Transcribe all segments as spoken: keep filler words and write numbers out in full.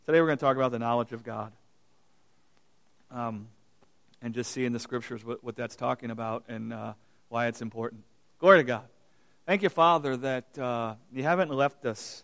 Today we're going to talk about the knowledge of God. Um, and just see in the Scriptures what, what that's talking about and uh, why it's important. Glory to God. Thank you, Father, that uh, you haven't left us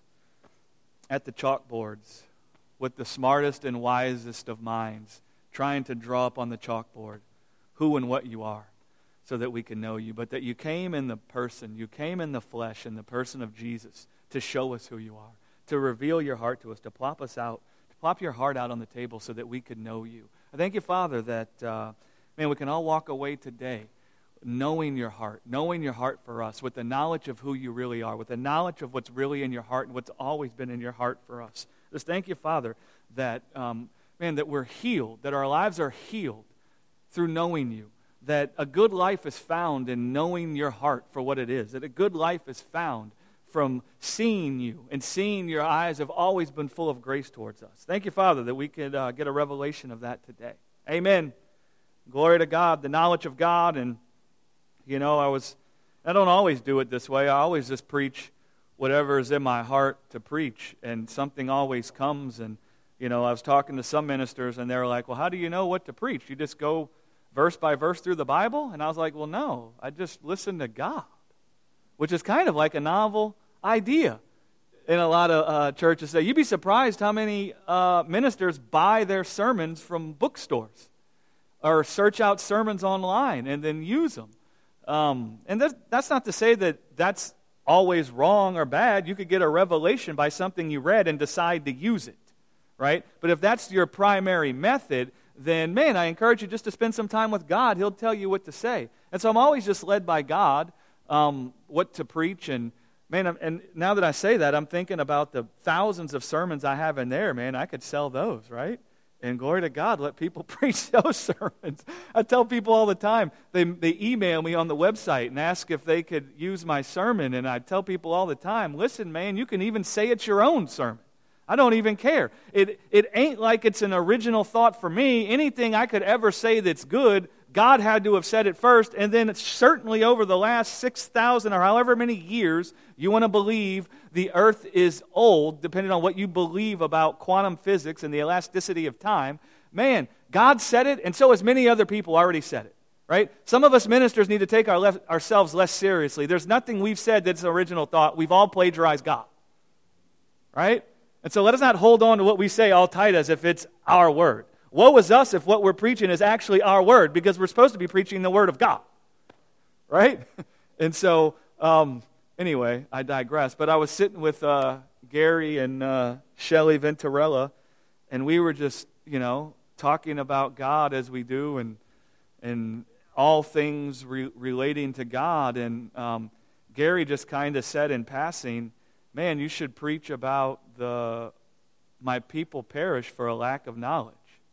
at the chalkboards with the smartest and wisest of minds trying to draw up on the chalkboard who and what you are so that we can know you, but that you came in the person, you came in the flesh in the person of Jesus to show us who you are, to reveal your heart to us, to plop us out, to plop your heart out on the table so that we could know you. I thank you, Father, that, uh, man, we can all walk away today knowing your heart, knowing your heart for us, with the knowledge of who you really are, with the knowledge of what's really in your heart and what's always been in your heart for us. Just thank you, Father, that, um, man, that we're healed, that our lives are healed through knowing you, that a good life is found in knowing your heart for what it is, that a good life is found from seeing you and seeing your eyes have always been full of grace towards us. Thank you, Father, that we could uh, get a revelation of that today. Amen. Glory to God, the knowledge of God. And, you know, I was, I don't always do it this way. I always just preach whatever is in my heart to preach, and something always comes. And, you know, I was talking to some ministers, and they were like, well, how do you know what to preach? You just go verse by verse through the Bible? And I was like, well, no, I just listen to God, which is kind of like a novel idea. In a lot of uh, churches say, you'd be surprised how many uh, ministers buy their sermons from bookstores or search out sermons online and then use them. Um, and that's, that's not to say that that's always wrong or bad. You could get a revelation by something you read and decide to use it, right? But if that's your primary method, then, man, I encourage you just to spend some time with God. He'll tell you what to say. And so I'm always just led by God um, what to preach. And, man, I'm, and now that I say that, I'm thinking about the thousands of sermons I have in there. Man, I could sell those, right? And glory to God, let people preach those sermons. I tell people all the time, they they email me on the website and ask if they could use my sermon. And I tell people all the time, listen, man, you can even say it's your own sermon. I don't even care. It it ain't like it's an original thought for me. Anything I could ever say that's good, God had to have said it first, and then it's certainly over the last six thousand or however many years you want to believe the earth is old, depending on what you believe about quantum physics and the elasticity of time. Man, God said it, and so has many other people already said it, right? Some of us ministers need to take our lef- ourselves less seriously. There's nothing we've said that's an original thought. We've all plagiarized God, right? And so let us not hold on to what we say all tight as if it's our word. Woe is us if what we're preaching is actually our word, because we're supposed to be preaching the word of God, right? And so, um, anyway, I digress. But I was sitting with uh, Gary and uh, Shelley Venturella, and we were just, you know, talking about God as we do, and and all things re- relating to God. And um, Gary just kind of said in passing, man, you should preach about the my people perish for a lack of knowledge.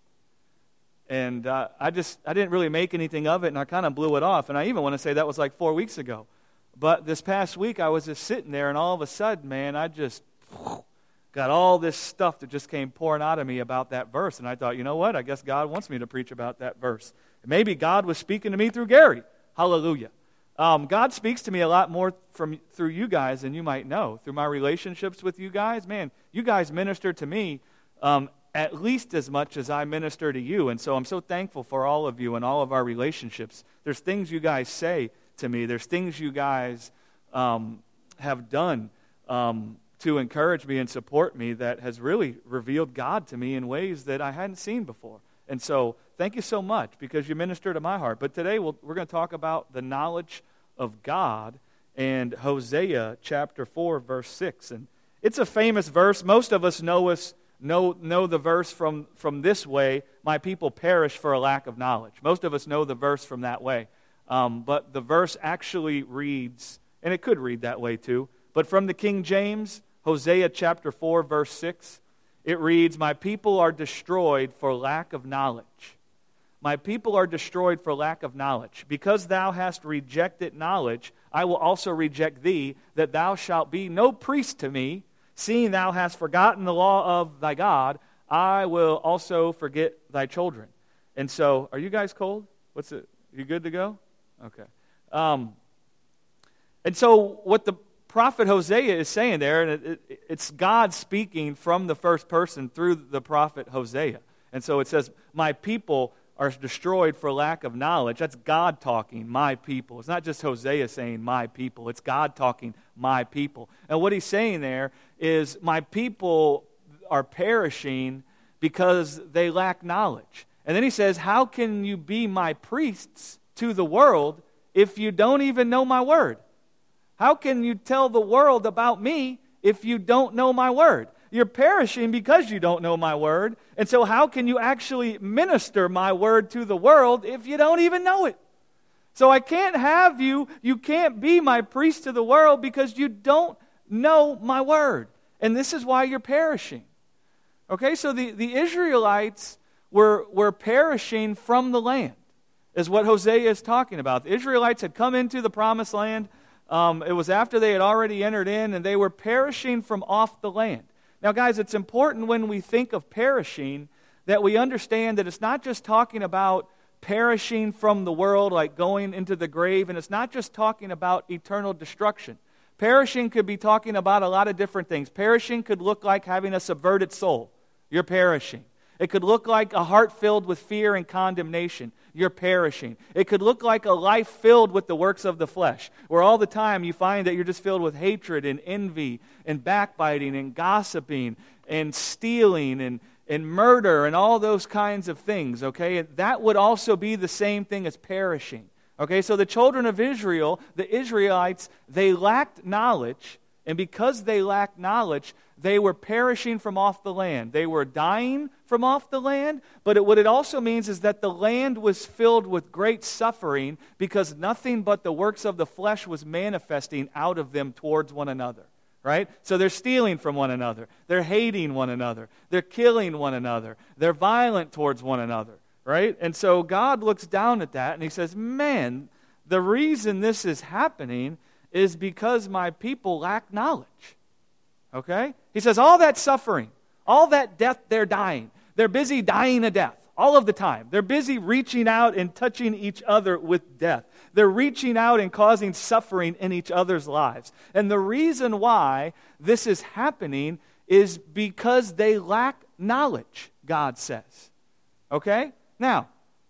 And uh, I just, I didn't really make anything of it, and I kind of blew it off. And I even want to say that was like four weeks ago. But this past week, I was just sitting there, and all of a sudden, man, I just got all this stuff that just came pouring out of me about that verse. And I thought, you know what? I guess God wants me to preach about that verse. Maybe God was speaking to me through Gary. Hallelujah. Um, God speaks to me a lot more from through you guys than you might know. Through my relationships with you guys, man, you guys minister to me um, at least as much as I minister to you. And so I'm so thankful for all of you and all of our relationships. There's things you guys say to me. There's things you guys um, have done um, to encourage me and support me that has really revealed God to me in ways that I hadn't seen before. And so thank you so much, because you minister to my heart. But today we'll, we're going to talk about the knowledge of God and Hosea chapter four, verse six. And it's a famous verse. Most of us know us know know the verse from, from this way, my people perish for a lack of knowledge. Most of us know the verse from that way. Um, but the verse actually reads, and it could read that way too, but from the King James, Hosea chapter four, verse six, it reads, my people are destroyed for lack of knowledge. My people are destroyed for lack of knowledge. Because thou hast rejected knowledge, I will also reject thee, that thou shalt be no priest to me. Seeing thou hast forgotten the law of thy God, I will also forget thy children. And so, are you guys cold? What's it? You good to go? Okay. Um, and so, what the prophet Hosea is saying there, and it, it, it's God speaking from the first person through the prophet Hosea. And so it says, my people are destroyed for lack of knowledge. That's God talking, my people. It's not just Hosea saying, my people. It's God talking, my people. And what he's saying there is, my people are perishing because they lack knowledge. And then he says, how can you be my priests to the world if you don't even know my word? How can you tell the world about me if you don't know my word? You're perishing because you don't know my word. And so how can you actually minister my word to the world if you don't even know it? So I can't have you, you can't be my priest to the world because you don't know my word. And this is why you're perishing. Okay, so the, the Israelites were, were perishing from the land, is what Hosea is talking about. The Israelites had come into the promised land. Um, it was after they had already entered in, and they were perishing from off the land. Now, guys, it's important when we think of perishing that we understand that it's not just talking about perishing from the world, like going into the grave, and it's not just talking about eternal destruction. Perishing could be talking about a lot of different things. Perishing could look like having a subverted soul. You're perishing. It could look like a heart filled with fear and condemnation. You're perishing. It could look like a life filled with the works of the flesh, where all the time you find that you're just filled with hatred and envy and backbiting and gossiping and stealing and, and murder and all those kinds of things, okay? And that would also be the same thing as perishing, okay? So the children of Israel, the Israelites, they lacked knowledge, and because they lacked knowledge, they were perishing from off the land. They were dying from off the land, but it, what it also means is that the land was filled with great suffering because nothing but the works of the flesh was manifesting out of them towards one another, right? So they're stealing from one another. They're hating one another. They're killing one another. They're violent towards one another, right? And so God looks down at that and he says, man, the reason this is happening is because my people lack knowledge. Okay? He says all that suffering, all that death, they're dying. They're busy dying a death all of the time. They're busy reaching out and touching each other with death. They're reaching out and causing suffering in each other's lives. And the reason why this is happening is because they lack knowledge, God says. Okay? Now,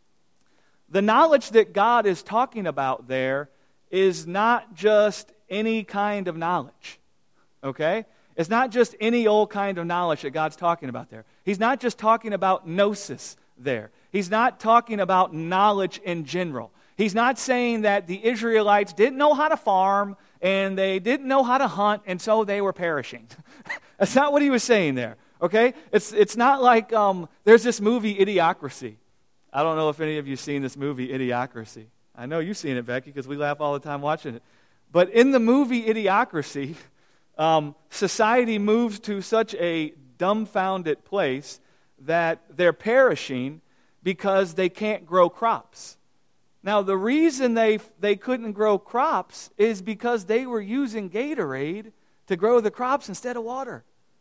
the knowledge that God is talking about there is not just any kind of knowledge. Okay? It's not just any old kind of knowledge that God's talking about there. He's not just talking about gnosis there. He's not talking about knowledge in general. He's not saying that the Israelites didn't know how to farm and they didn't know how to hunt and so they were perishing. That's not what he was saying there. Okay? It's it's not like um, there's this movie Idiocracy. I don't know if any of you have seen this movie Idiocracy. I know you've seen it, Becky, because we laugh all the time watching it. But in the movie Idiocracy, Um, society moves to such a dumbfounded place that they're perishing because they can't grow crops. Now, the reason they they couldn't grow crops is because they were using Gatorade to grow the crops instead of water.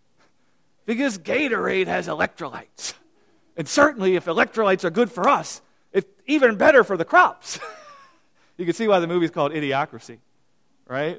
Because Gatorade has electrolytes. And certainly if electrolytes are good for us, it's even better for the crops. You can see why the movie's called Idiocracy, right?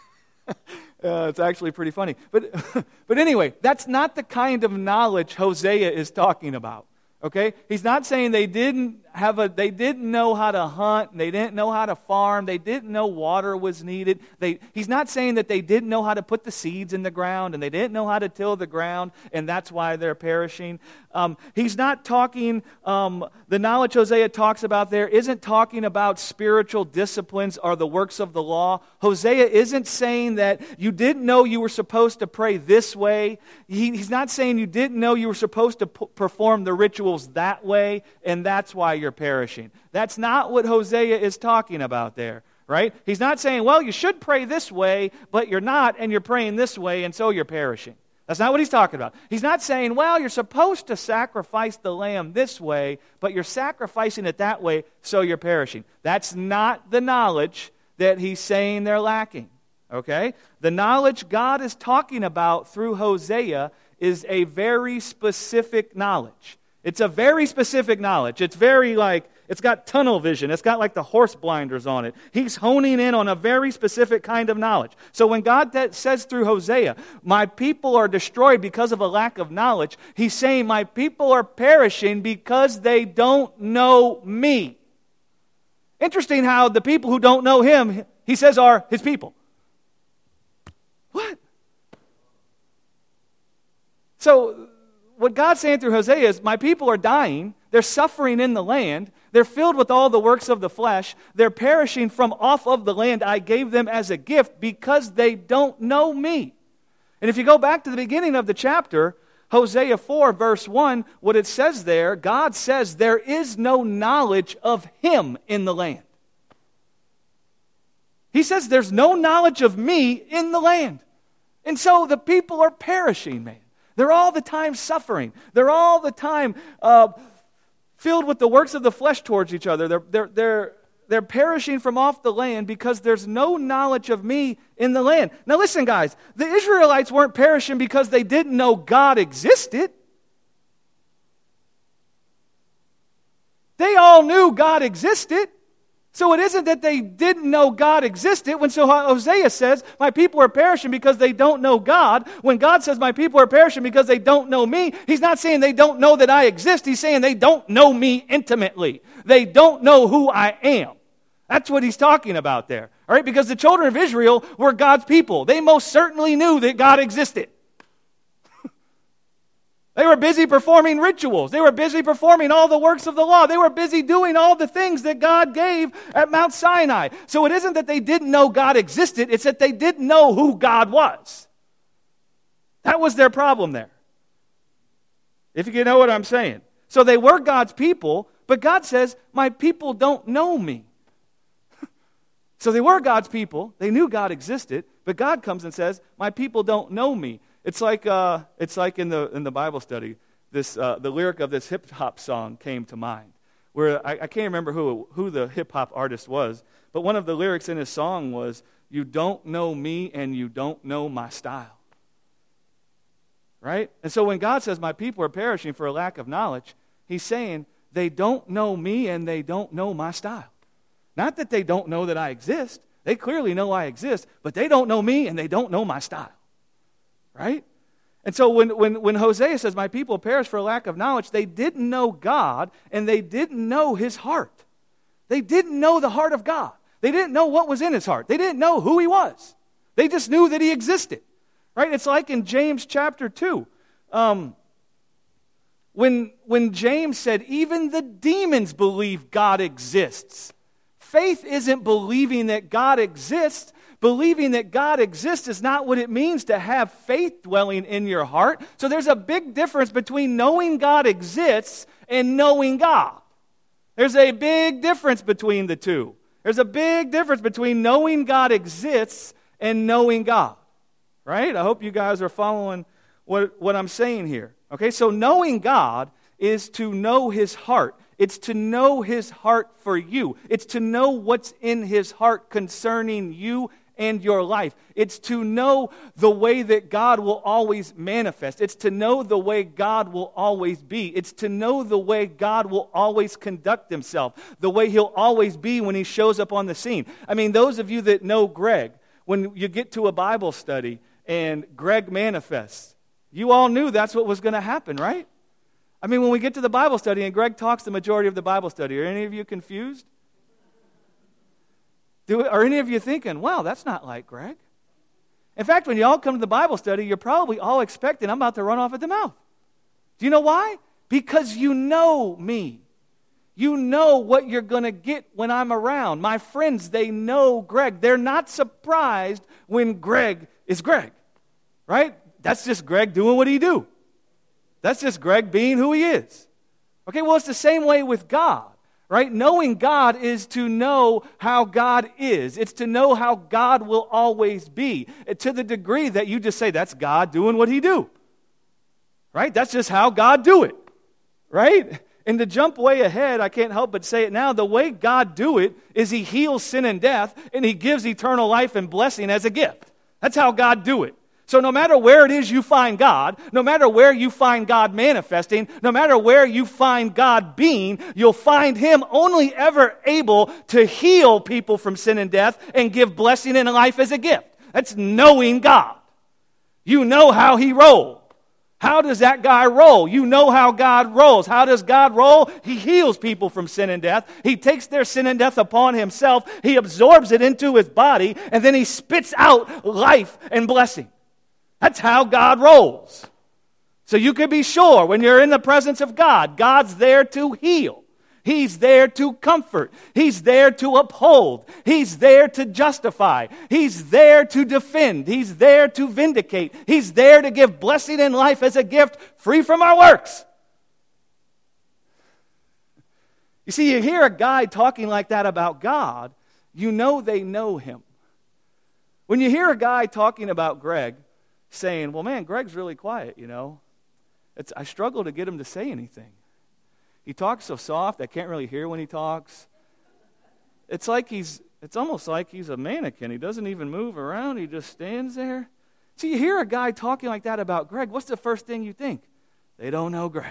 Uh, it's actually pretty funny. But but anyway, that's not the kind of knowledge Hosea is talking about. Okay? He's not saying they didn't have a they didn't know how to hunt, and they didn't know how to farm, they didn't know water was needed. They he's not saying that they didn't know how to put the seeds in the ground and they didn't know how to till the ground and that's why they're perishing. Um, he's not talking um, the knowledge Hosea talks about there isn't talking about spiritual disciplines or the works of the law. Hosea isn't saying that you didn't know you were supposed to pray this way. He, he's not saying you didn't know you were supposed to p- perform the rituals that way and that's why you're perishing. That's not what Hosea is talking about there, right? He's not saying, well, you should pray this way, but you're not, and you're praying this way, and so you're perishing. That's not what he's talking about. He's not saying, well, you're supposed to sacrifice the lamb this way, but you're sacrificing it that way, so you're perishing. That's not the knowledge that he's saying they're lacking, okay? The knowledge God is talking about through Hosea is a very specific knowledge. It's a very specific knowledge. It's very like, It's got tunnel vision. It's got like the horse blinders on it. He's honing in on a very specific kind of knowledge. So when God that says through Hosea, my people are destroyed because of a lack of knowledge, he's saying my people are perishing because they don't know me. Interesting how the people who don't know him, he says, are his people. What? So what God's saying through Hosea is, my people are dying, they're suffering in the land, they're filled with all the works of the flesh, they're perishing from off of the land I gave them as a gift because they don't know me. And if you go back to the beginning of the chapter, Hosea four, verse one, what it says there, God says there is no knowledge of him in the land. He says there's no knowledge of me in the land. And so the people are perishing, man. They're all the time suffering. They're all the time uh, filled with the works of the flesh towards each other. They're, they're, they're, they're perishing from off the land because there's no knowledge of me in the land. Now listen, guys. The Israelites weren't perishing because they didn't know God existed. They all knew God existed. So it isn't that they didn't know God existed. When so Hosea says, my people are perishing because they don't know God. When God says, my people are perishing because they don't know me, he's not saying they don't know that I exist. He's saying they don't know me intimately. They don't know who I am. That's what he's talking about there. All right? Because the children of Israel were God's people. They most certainly knew that God existed. They were busy performing rituals. They were busy performing all the works of the law. They were busy doing all the things that God gave at Mount Sinai. So it isn't that they didn't know God existed. It's that they didn't know who God was. That was their problem there. If you know what I'm saying. So they were God's people, but God says, my people don't know me. So they were God's people. They knew God existed, but God comes and says, my people don't know me. It's like uh, it's like in the in the Bible study, this uh, the lyric of this hip hop song came to mind, where I, I can't remember who who the hip hop artist was, but one of the lyrics in his song was, "You don't know me and you don't know my style." Right? And so when God says, "My people are perishing for a lack of knowledge," he's saying they don't know me and they don't know my style. Not that they don't know that I exist; they clearly know I exist, but they don't know me and they don't know my style. Right? And so when, when, when Hosea says, my people perish for a lack of knowledge, they didn't know God and they didn't know his heart. They didn't know the heart of God. They didn't know what was in his heart. They didn't know who he was. They just knew that he existed. Right? It's like in James chapter two. Um, when, when James said, even the demons believe God exists. Faith isn't believing that God exists. Believing that God exists is not what it means to have faith dwelling in your heart. So there's a big difference between knowing God exists and knowing God. There's a big difference between the two. There's a big difference between knowing God exists and knowing God. Right? I hope you guys are following what, what I'm saying here. Okay, so knowing God is to know his heart. It's to know his heart for you. It's to know what's in his heart concerning you and your life. It's to know the way that God will always manifest. It's to know the way God will always be. It's to know the way God will always conduct himself, the way he'll always be when he shows up on the scene. I mean, those of you that know Greg, when you get to a Bible study and Greg manifests, you all knew that's what was going to happen, right? I mean, when we get to the Bible study and Greg talks the majority of the Bible study, are any of you confused? Do, are any of you thinking, wow, that's not like Greg? In fact, when you all come to the Bible study, you're probably all expecting I'm about to run off at the mouth. Do you know why? Because you know me. You know what you're going to get when I'm around. My friends, they know Greg. They're not surprised when Greg is Greg. Right? That's just Greg doing what he do. That's just Greg being who he is. Okay, well, it's the same way with God. Right? Knowing God is to know how God is. It's to know how God will always be. To the degree that you just say, that's God doing what he do. Right? That's just how God do it. Right? And to jump way ahead, I can't help but say it now, the way God do it is he heals sin and death, and he gives eternal life and blessing as a gift. That's how God do it. So no matter where it is you find God, no matter where you find God manifesting, no matter where you find God being, you'll find Him only ever able to heal people from sin and death and give blessing and life as a gift. That's knowing God. You know how He rolls. How does that guy roll? You know how God rolls. How does God roll? He heals people from sin and death. He takes their sin and death upon Himself. He absorbs it into His body, and then He spits out life and blessing. That's how God rolls. So you can be sure when you're in the presence of God, God's there to heal. He's there to comfort. He's there to uphold. He's there to justify. He's there to defend. He's there to vindicate. He's there to give blessing and life as a gift free from our works. You see, you hear a guy talking like that about God, you know they know Him. When you hear a guy talking about Greg, saying, well, man, Greg's really quiet, you know. It's, I struggle to get him to say anything. He talks so soft, I can't really hear when he talks. It's like he's, it's almost like he's a mannequin. He doesn't even move around. He just stands there. So you hear a guy talking like that about Greg, what's the first thing you think? They don't know Greg.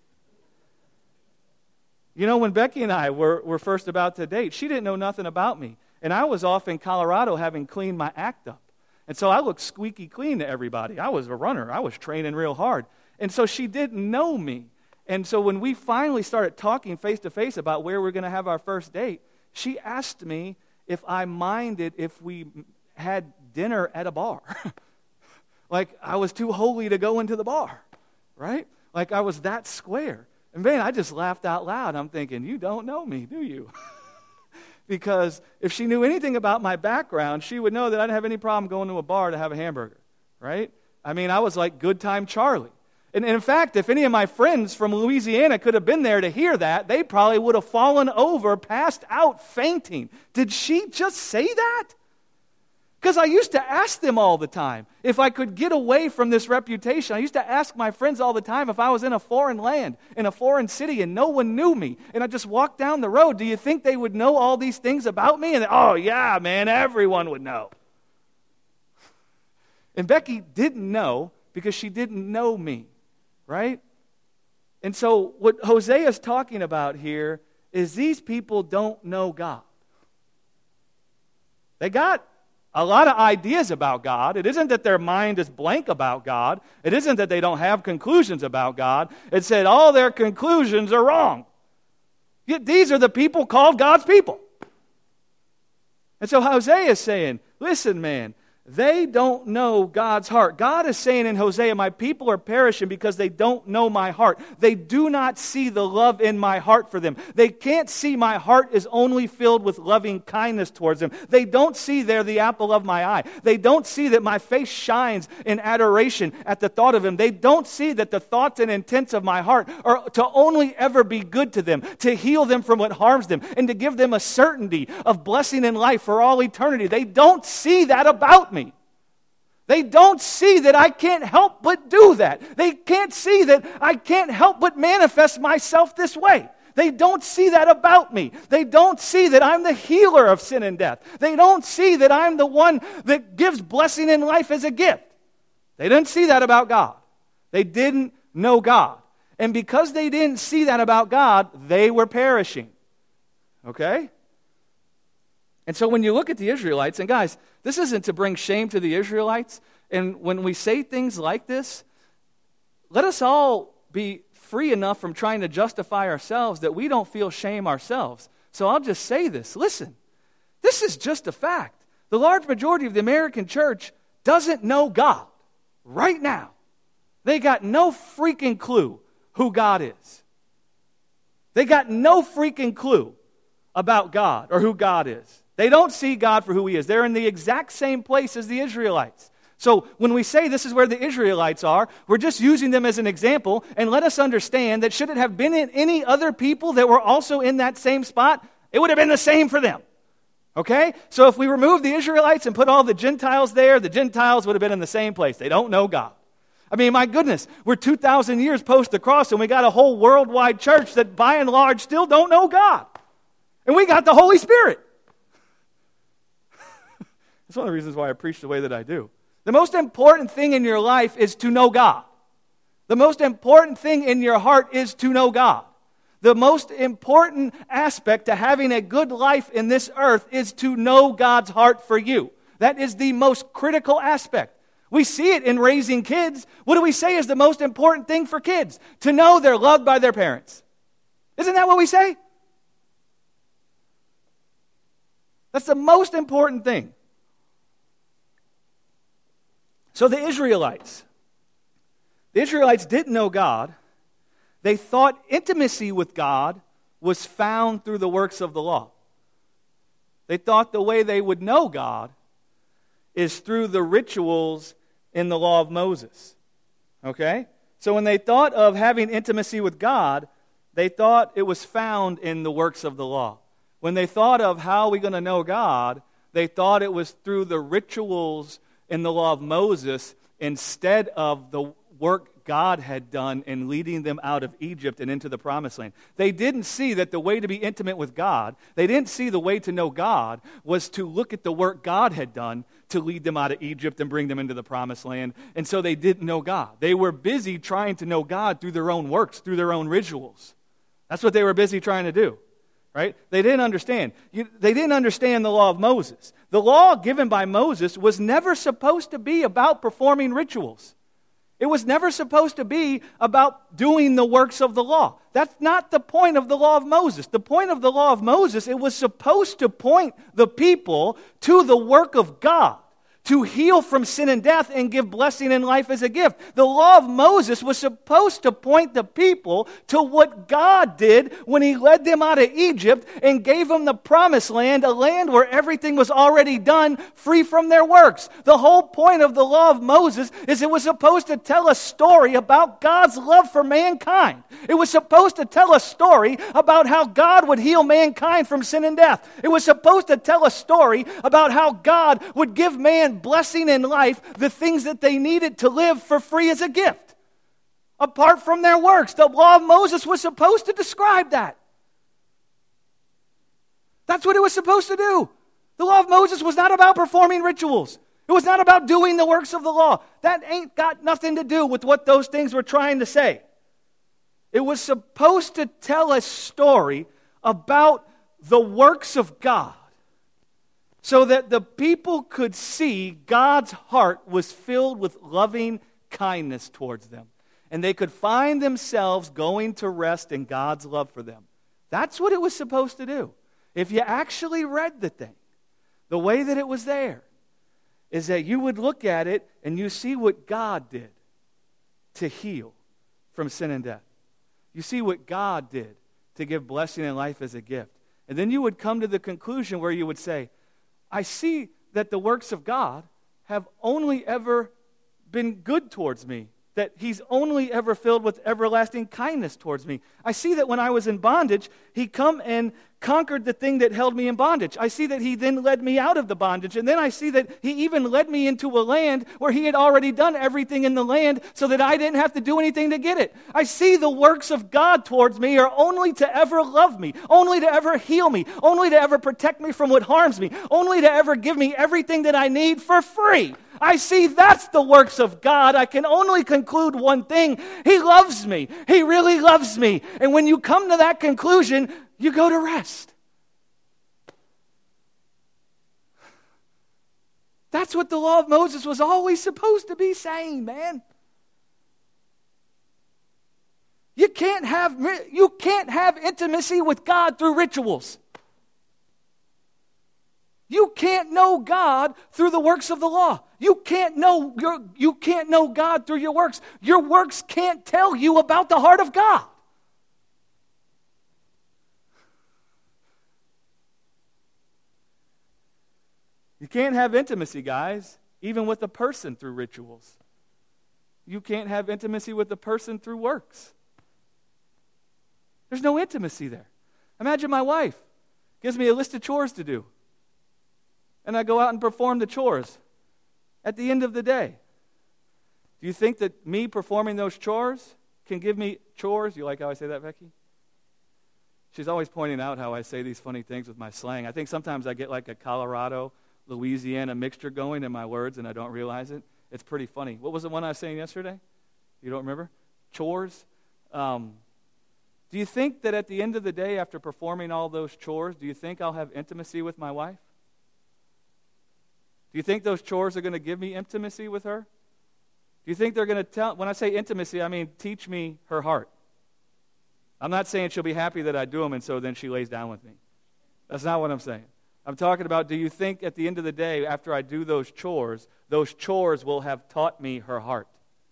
You know, when Becky and I were, were first about to date, she didn't know nothing about me. And I was off in Colorado having cleaned my act up. And so I looked squeaky clean to everybody. I was a runner. I was training real hard. And so she didn't know me. And so when we finally started talking face-to-face about where we're going to have our first date, she asked me if I minded if we had dinner at a bar. Like I was too holy to go into the bar, right? Like I was that square. And man, I just laughed out loud. I'm thinking, you don't know me, do you? Because if she knew anything about my background, she would know that I didn't have any problem going to a bar to have a hamburger, right? I mean, I was like good time Charlie. And in fact, if any of my friends from Louisiana could have been there to hear that, they probably would have fallen over, passed out, fainting. Did she just say that? Because I used to ask them all the time if I could get away from this reputation. I used to ask my friends all the time if I was in a foreign land, in a foreign city, and no one knew me, and I just walked down the road, do you think they would know all these things about me? And oh, yeah, man, everyone would know. And Becky didn't know because she didn't know me, right? And so what Hosea is talking about here is these people don't know God. They got a lot of ideas about God. It isn't that their mind is blank about God. It isn't that they don't have conclusions about God. It said all their conclusions are wrong. Yet these are the people called God's people. And so Hosea is saying, listen, man, they don't know God's heart. God is saying in Hosea, my people are perishing because they don't know my heart. They do not see the love in my heart for them. They can't see my heart is only filled with loving kindness towards them. They don't see they're the apple of my eye. They don't see that my face shines in adoration at the thought of Him. They don't see that the thoughts and intents of my heart are to only ever be good to them, to heal them from what harms them, and to give them a certainty of blessing in life for all eternity. They don't see that about me. They don't see that I can't help but do that. They can't see that I can't help but manifest myself this way. They don't see that about me. They don't see that I'm the healer of sin and death. They don't see that I'm the one that gives blessing in life as a gift. They didn't see that about God. They didn't know God. And because they didn't see that about God, they were perishing. Okay? And so when you look at the Israelites, and guys, this isn't to bring shame to the Israelites, and when we say things like this, let us all be free enough from trying to justify ourselves that we don't feel shame ourselves. So I'll just say this. Listen, this is just a fact. The large majority of the American church doesn't know God right now. They got no freaking clue who God is. They got no freaking clue about God or who God is. They don't see God for who He is. They're in the exact same place as the Israelites. So when we say this is where the Israelites are, we're just using them as an example, and let us understand that should it have been in any other people that were also in that same spot, it would have been the same for them. Okay? So if we remove the Israelites and put all the Gentiles there, the Gentiles would have been in the same place. They don't know God. I mean, my goodness, we're two thousand years post the cross, and we got a whole worldwide church that by and large still don't know God. And we got the Holy Spirit. That's one of the reasons why I preach the way that I do. The most important thing in your life is to know God. The most important thing in your heart is to know God. The most important aspect to having a good life in this earth is to know God's heart for you. That is the most critical aspect. We see it in raising kids. What do we say is the most important thing for kids? To know they're loved by their parents. Isn't that what we say? That's the most important thing. So the Israelites, the Israelites didn't know God. They thought intimacy with God was found through the works of the law. They thought the way they would know God is through the rituals in the law of Moses. Okay? So when they thought of having intimacy with God, they thought it was found in the works of the law. When they thought of how are we going to know God, they thought it was through the rituals in the law of Moses instead of the work God had done in leading them out of Egypt and into the promised land. They didn't see that the way to be intimate with God, they didn't see the way to know God was to look at the work God had done to lead them out of Egypt and bring them into the promised land. And so they didn't know God. They were busy trying to know God through their own works, through their own rituals. That's what they were busy trying to do. Right? They didn't understand. You, they didn't understand the law of Moses. The law given by Moses was never supposed to be about performing rituals. It was never supposed to be about doing the works of the law. That's not the point of the law of Moses. The point of the law of Moses, it was supposed to point the people to the work of God, to heal from sin and death and give blessing and life as a gift. The law of Moses was supposed to point the people to what God did when He led them out of Egypt and gave them the promised land, a land where everything was already done, free from their works. The whole point of the law of Moses is it was supposed to tell a story about God's love for mankind. It was supposed to tell a story about how God would heal mankind from sin and death. It was supposed to tell a story about how God would give man blessing in life, the things that they needed to live for free as a gift, apart from their works. The law of Moses was supposed to describe that. That's what it was supposed to do. The law of Moses was not about performing rituals. It was not about doing the works of the law. That ain't got nothing to do with what those things were trying to say. It was supposed to tell a story about the works of God, so that the people could see God's heart was filled with loving kindness towards them. And they could find themselves going to rest in God's love for them. That's what it was supposed to do. If you actually read the thing, the way that it was there, is that you would look at it and you see what God did to heal from sin and death. You see what God did to give blessing and life as a gift. And then you would come to the conclusion where you would say, I see that the works of God have only ever been good towards me, that He's only ever filled with everlasting kindness towards me. I see that when I was in bondage, He come and conquered the thing that held me in bondage. I see that He then led me out of the bondage, and then I see that He even led me into a land where He had already done everything in the land so that I didn't have to do anything to get it. I see the works of God towards me are only to ever love me, only to ever heal me, only to ever protect me from what harms me, only to ever give me everything that I need for free. I see that's the works of God. I can only conclude one thing. He loves me. He really loves me. And when you come to that conclusion, you go to rest. That's what the law of Moses was always supposed to be saying, man. You can't have, you can't have intimacy with God through rituals. You can't know God through the works of the law. You can't know your, you can't know God through your works. Your works can't tell you about the heart of God. You can't have intimacy, guys, even with a person through rituals. You can't have intimacy with a person through works. There's no intimacy there. Imagine my wife gives me a list of chores to do, and I go out and perform the chores. At the end of the day, do you think that me performing those chores can give me chores? You like how I say that, Becky? She's always pointing out how I say these funny things with my slang. I think sometimes I get like a Colorado, Louisiana mixture going in my words and I don't realize it. It's pretty funny. What was the one I was saying yesterday? You don't remember? Chores. Um, do you think that at the end of the day, after performing all those chores, do you think I'll have intimacy with my wife? Do you think those chores are going to give me intimacy with her? Do you think they're going to tell, when I say intimacy, I mean teach me her heart. I'm not saying she'll be happy that I do them and so then she lays down with me. That's not what I'm saying. I'm talking about, do you think at the end of the day, after I do those chores, those chores will have taught me her heart?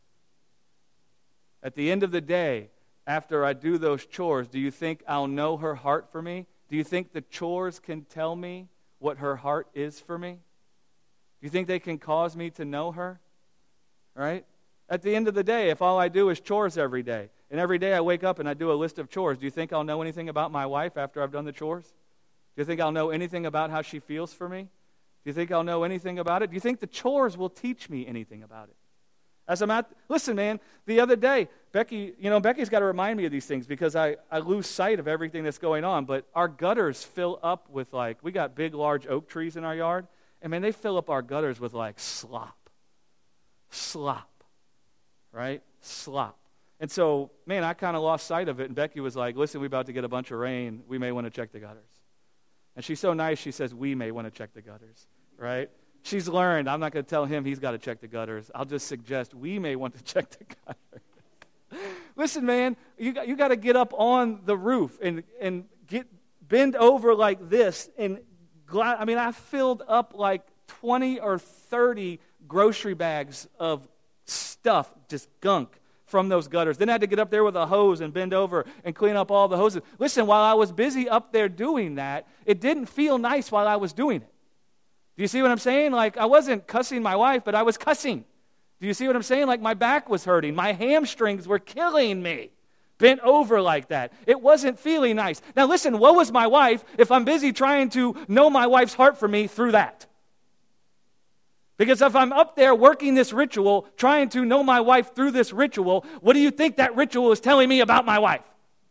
At the end of the day, after I do those chores, do you think I'll know her heart for me? Do you think the chores can tell me what her heart is for me? Do you think they can cause me to know her? Right? At the end of the day, if all I do is chores every day, and every day I wake up and I do a list of chores, do you think I'll know anything about my wife after I've done the chores? Do you think I'll know anything about how she feels for me? Do you think I'll know anything about it? Do you think the chores will teach me anything about it? As I'm at, listen, man, the other day, Becky, you know, Becky's got to remind me of these things because I, I lose sight of everything that's going on, but our gutters fill up with like, we got big, large oak trees in our yard, and man, they fill up our gutters with like slop. Slop. Right? Slop. And so, man, I kind of lost sight of it, and Becky was like, listen, we're about to get a bunch of rain. We may want to check the gutters. And she's so nice, she says, we may want to check the gutters, right? She's learned, I'm not going to tell him he's got to check the gutters. I'll just suggest we may want to check the gutters. Listen, man, you got, you got to get up on the roof and, and get bend over like this. And glad, I mean, I filled up like twenty or thirty grocery bags of stuff, just gunk, from those gutters. Then I had to get up there with a hose and bend over and clean up all the hoses. Listen, while I was busy up there doing that, it didn't feel nice while I was doing it. Do you see what I'm saying? Like, I wasn't cussing my wife, but I was cussing. Do you see what I'm saying? Like, my back was hurting. My hamstrings were killing me. Bent over like that. It wasn't feeling nice. Now listen, what was my wife if I'm busy trying to know my wife's heart for me through that? Because if I'm up there working this ritual, trying to know my wife through this ritual, what do you think that ritual is telling me about my wife?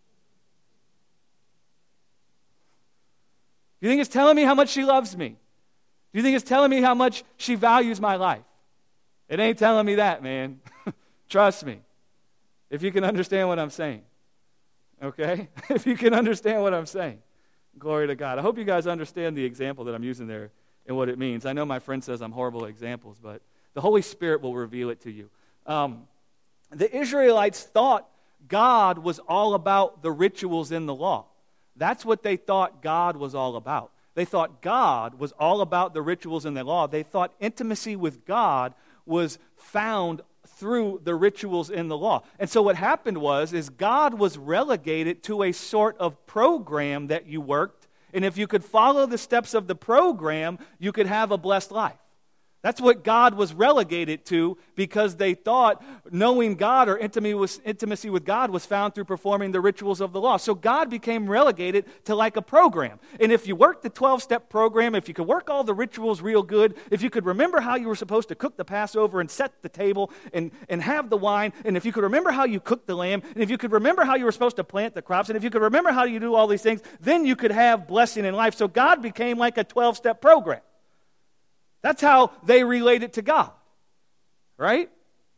Do you think it's telling me how much she loves me? Do you think it's telling me how much she values my life? It ain't telling me that, man. Trust me. If you can understand what I'm saying. Okay? If you can understand what I'm saying. Glory to God. I hope you guys understand the example that I'm using there and what it means. I know my friend says I'm horrible at examples, but the Holy Spirit will reveal it to you. Um, the Israelites thought God was all about the rituals in the law. That's what they thought God was all about. They thought God was all about the rituals in the law. They thought intimacy with God was found through the rituals in the law. And so what happened was, is God was relegated to a sort of program that you worked, and if you could follow the steps of the program, you could have a blessed life. That's what God was relegated to, because they thought knowing God or intimacy with God was found through performing the rituals of the law. So God became relegated to like a program. And if you worked the twelve-step program, if you could work all the rituals real good, if you could remember how you were supposed to cook the Passover and set the table and, and have the wine, and if you could remember how you cooked the lamb, and if you could remember how you were supposed to plant the crops, and if you could remember how you do all these things, then you could have blessing in life. So God became like a twelve-step program. That's how they related to God, right?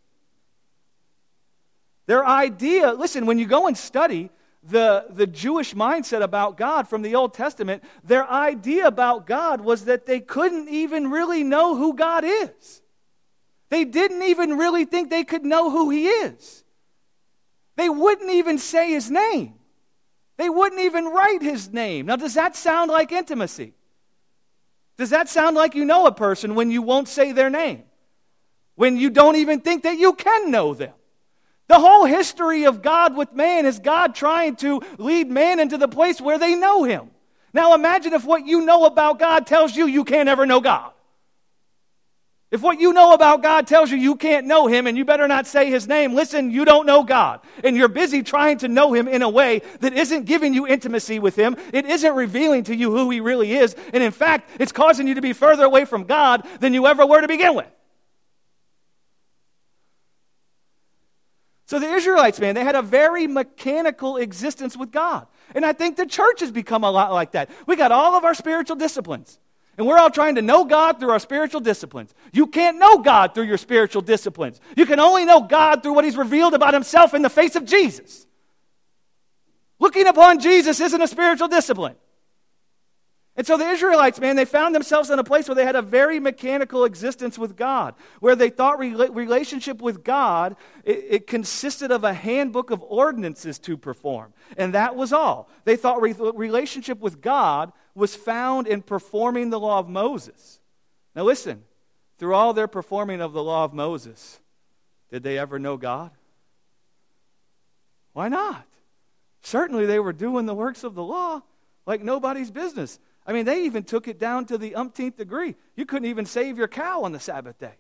Their idea, listen, when you go and study the, the Jewish mindset about God from the Old Testament, their idea about God was that they couldn't even really know who God is. They didn't even really think they could know who He is. They wouldn't even say His name. They wouldn't even write His name. Now, does that sound like intimacy? Does that sound like you know a person when you won't say their name? When you don't even think that you can know them? The whole history of God with man is God trying to lead man into the place where they know Him. Now imagine if what you know about God tells you you can't ever know God. If what you know about God tells you you can't know Him and you better not say His name, listen, you don't know God. And you're busy trying to know Him in a way that isn't giving you intimacy with Him. It isn't revealing to you who He really is. And in fact, it's causing you to be further away from God than you ever were to begin with. So the Israelites, man, they had a very mechanical existence with God. And I think the church has become a lot like that. We got all of our spiritual disciplines. And we're all trying to know God through our spiritual disciplines. You can't know God through your spiritual disciplines. You can only know God through what He's revealed about Himself in the face of Jesus. Looking upon Jesus isn't a spiritual discipline. And so the Israelites, man, they found themselves in a place where they had a very mechanical existence with God, where they thought rela- relationship with God, it, it consisted of a handbook of ordinances to perform. And that was all. They thought re- relationship with God was found in performing the law of Moses. Now listen, through all their performing of the law of Moses, did they ever know God? Why not? Certainly they were doing the works of the law like nobody's business. I mean, they even took it down to the umpteenth degree. You couldn't even save your cow on the Sabbath day.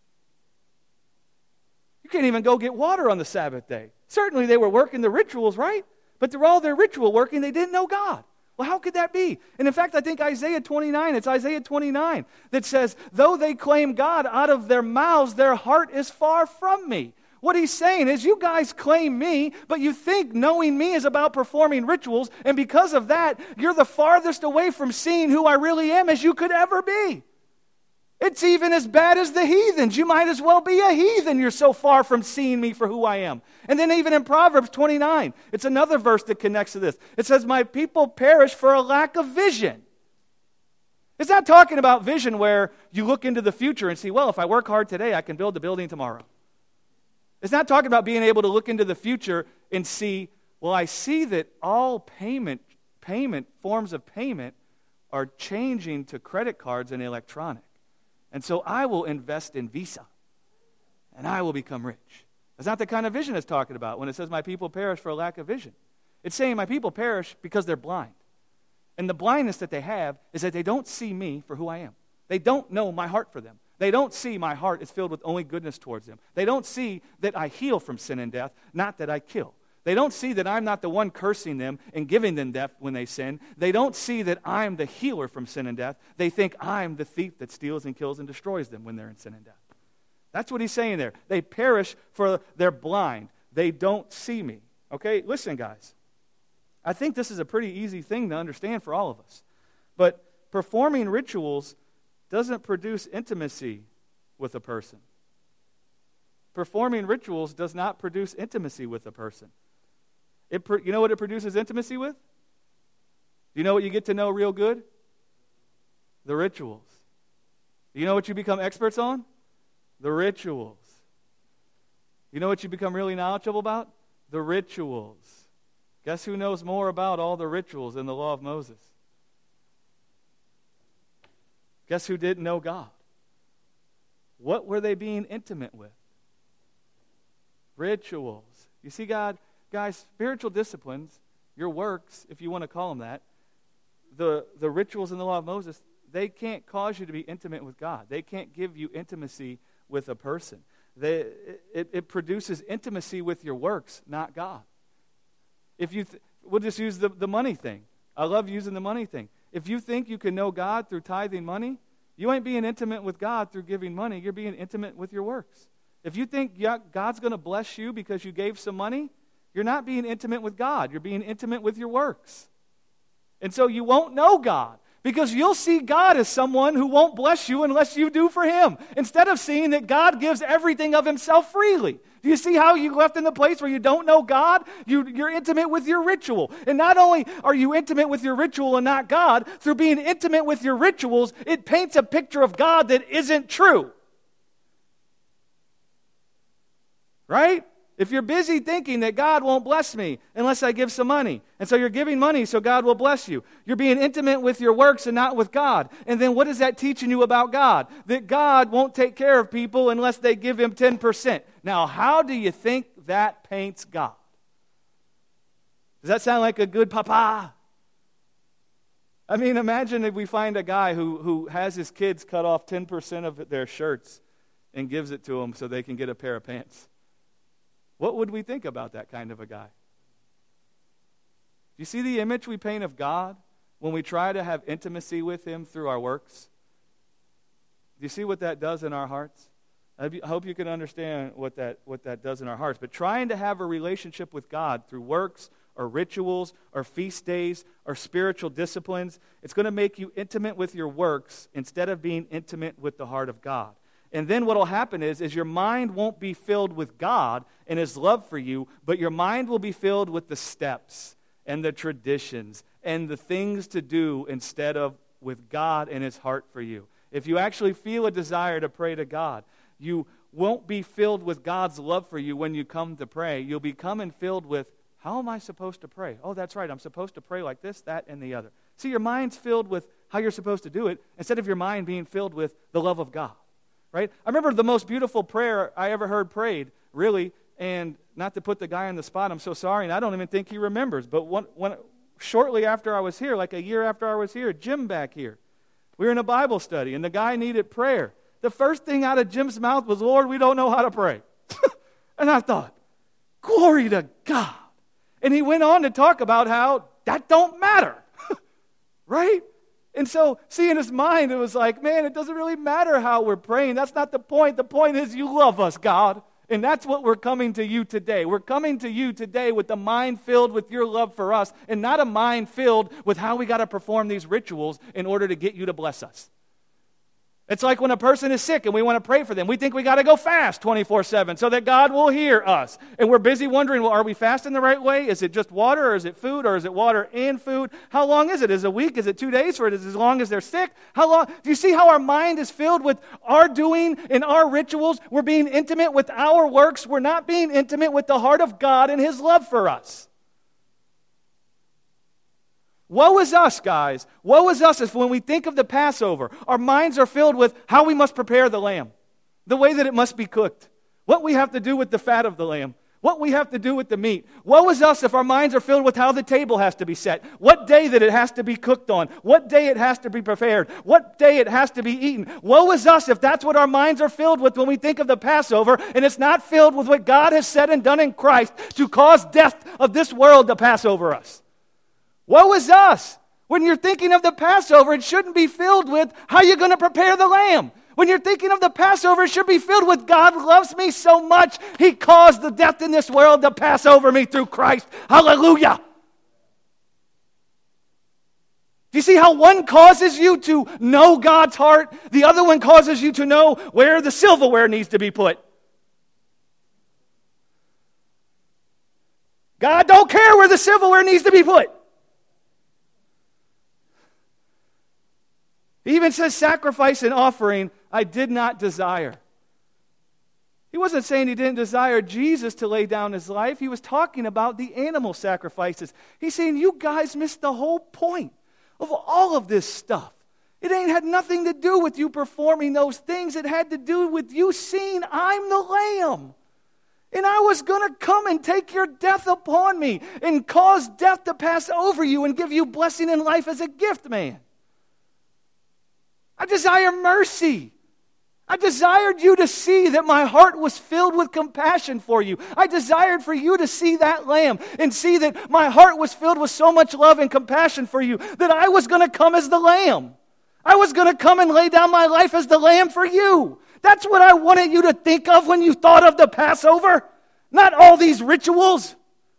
You can't even go get water on the Sabbath day. Certainly they were working the rituals, right? But through all their ritual working, they didn't know God. Well, how could that be? And in fact, I think Isaiah twenty-nine, it's Isaiah twenty-nine, that says, though they claim God out of their mouths, their heart is far from me. What he's saying is, you guys claim me, but you think knowing me is about performing rituals, and because of that, you're the farthest away from seeing who I really am as you could ever be. It's even as bad as the heathens. You might as well be a heathen. You're so far from seeing me for who I am. And then even in Proverbs twenty-nine, it's another verse that connects to this. It says, my people perish for a lack of vision. It's not talking about vision where you look into the future and see, well, if I work hard today, I can build the building tomorrow. It's not talking about being able to look into the future and see, well, I see that all payment, payment, forms of payment are changing to credit cards and electronic. And so I will invest in Visa, and I will become rich. That's not the kind of vision it's talking about when it says my people perish for a lack of vision. It's saying my people perish because they're blind. And the blindness that they have is that they don't see me for who I am. They don't know my heart for them. They don't see my heart is filled with only goodness towards them. They don't see that I heal from sin and death, not that I kill. They don't see that I'm not the one cursing them and giving them death when they sin. They don't see that I'm the healer from sin and death. They think I'm the thief that steals and kills and destroys them when they're in sin and death. That's what he's saying there. They perish for they're blind. They don't see me. Okay, listen, guys. I think this is a pretty easy thing to understand for all of us. But performing rituals doesn't produce intimacy with a person. Performing rituals does not produce intimacy with a person. It, you know what it produces intimacy with? Do you know what you get to know real good? The rituals. Do you know what you become experts on? The rituals. You know what you become really knowledgeable about? The rituals. Guess who knows more about all the rituals in the law of Moses? Guess who didn't know God? What were they being intimate with? Rituals. You see, God, guys, spiritual disciplines, your works, if you want to call them that, the, the rituals in the law of Moses, they can't cause you to be intimate with God. They can't give you intimacy with a person. They, it, it produces intimacy with your works, not God. If you, th- we'll just use the, the money thing. I love using the money thing. If you think you can know God through tithing money, you ain't being intimate with God through giving money. You're being intimate with your works. If you think God's going to bless you because you gave some money, you're not being intimate with God. You're being intimate with your works. And so you won't know God because you'll see God as someone who won't bless you unless you do for Him, instead of seeing that God gives everything of Himself freely. Do you see how you left in the place where you don't know God? You, you're intimate with your ritual. And not only are you intimate with your ritual and not God, through being intimate with your rituals, it paints a picture of God that isn't true. Right? If you're busy thinking that God won't bless me unless I give some money, and so you're giving money so God will bless you, you're being intimate with your works and not with God. And then what is that teaching you about God? That God won't take care of people unless they give Him ten percent. Now, how do you think that paints God? Does that sound like a good papa? I mean, imagine if we find a guy who, who has his kids cut off ten percent of their shirts and gives it to them so they can get a pair of pants. What would we think about that kind of a guy? Do you see the image we paint of God when we try to have intimacy with Him through our works? Do you see what that does in our hearts? I hope you can understand what that, what that does in our hearts. But trying to have a relationship with God through works or rituals or feast days or spiritual disciplines. It's going to make you intimate with your works instead of being intimate with the heart of God. And then what will happen is, is your mind won't be filled with God and His love for you, but your mind will be filled with the steps and the traditions and the things to do instead of with God and His heart for you. If you actually feel a desire to pray to God, you won't be filled with God's love for you when you come to pray. You'll be coming filled with, how am I supposed to pray? Oh, that's right, I'm supposed to pray like this, that, and the other. See, your mind's filled with how you're supposed to do it instead of your mind being filled with the love of God. Right? I remember the most beautiful prayer I ever heard prayed, really, and not to put the guy on the spot, I'm so sorry, and I don't even think he remembers, but when, when, shortly after I was here, like a year after I was here, Jim back here, we were in a Bible study, and the guy needed prayer. The first thing out of Jim's mouth was, Lord, we don't know how to pray. And I thought, glory to God. And he went on to talk about how that don't matter. Right? And so, see, in his mind, it was like, man, it doesn't really matter how we're praying. That's not the point. The point is you love us, God. And that's what we're coming to you today. We're coming to you today with the mind filled with your love for us and not a mind filled with how we got to perform these rituals in order to get you to bless us. It's like when a person is sick and we want to pray for them. We think we got to go fast twenty-four seven so that God will hear us. And we're busy wondering, well, are we fasting the right way? Is it just water, or is it food, or is it water and food? How long is it? Is it a week? Is it two days? Or is it as long as they're sick? How long? Do you see how our mind is filled with our doing and our rituals? We're being intimate with our works. We're not being intimate with the heart of God and His love for us. Woe is us, guys. Woe is us if when we think of the Passover, our minds are filled with how we must prepare the lamb, the way that it must be cooked, what we have to do with the fat of the lamb, what we have to do with the meat. Woe is us if our minds are filled with how the table has to be set, what day that it has to be cooked on, what day it has to be prepared, what day it has to be eaten. Woe is us if that's what our minds are filled with when we think of the Passover, and it's not filled with what God has said and done in Christ to cause death of this world to pass over us. Woe is us. When you're thinking of the Passover, it shouldn't be filled with how you're going to prepare the lamb. When you're thinking of the Passover, it should be filled with God loves me so much, He caused the death in this world to pass over me through Christ. Hallelujah. Do you see how one causes you to know God's heart? The other one causes you to know where the silverware needs to be put. God don't care where the silverware needs to be put. He even says sacrifice and offering I did not desire. He wasn't saying He didn't desire Jesus to lay down His life. He was talking about the animal sacrifices. He's saying you guys missed the whole point of all of this stuff. It ain't had nothing to do with you performing those things. It had to do with you seeing I'm the Lamb. And I was going to come and take your death upon me and cause death to pass over you and give you blessing in life as a gift, man. I desire mercy. I desired you to see that my heart was filled with compassion for you. I desired for you to see that lamb and see that my heart was filled with so much love and compassion for you that I was going to come as the lamb. I was going to come and lay down my life as the lamb for you. That's what I wanted you to think of when you thought of the Passover, not all these rituals.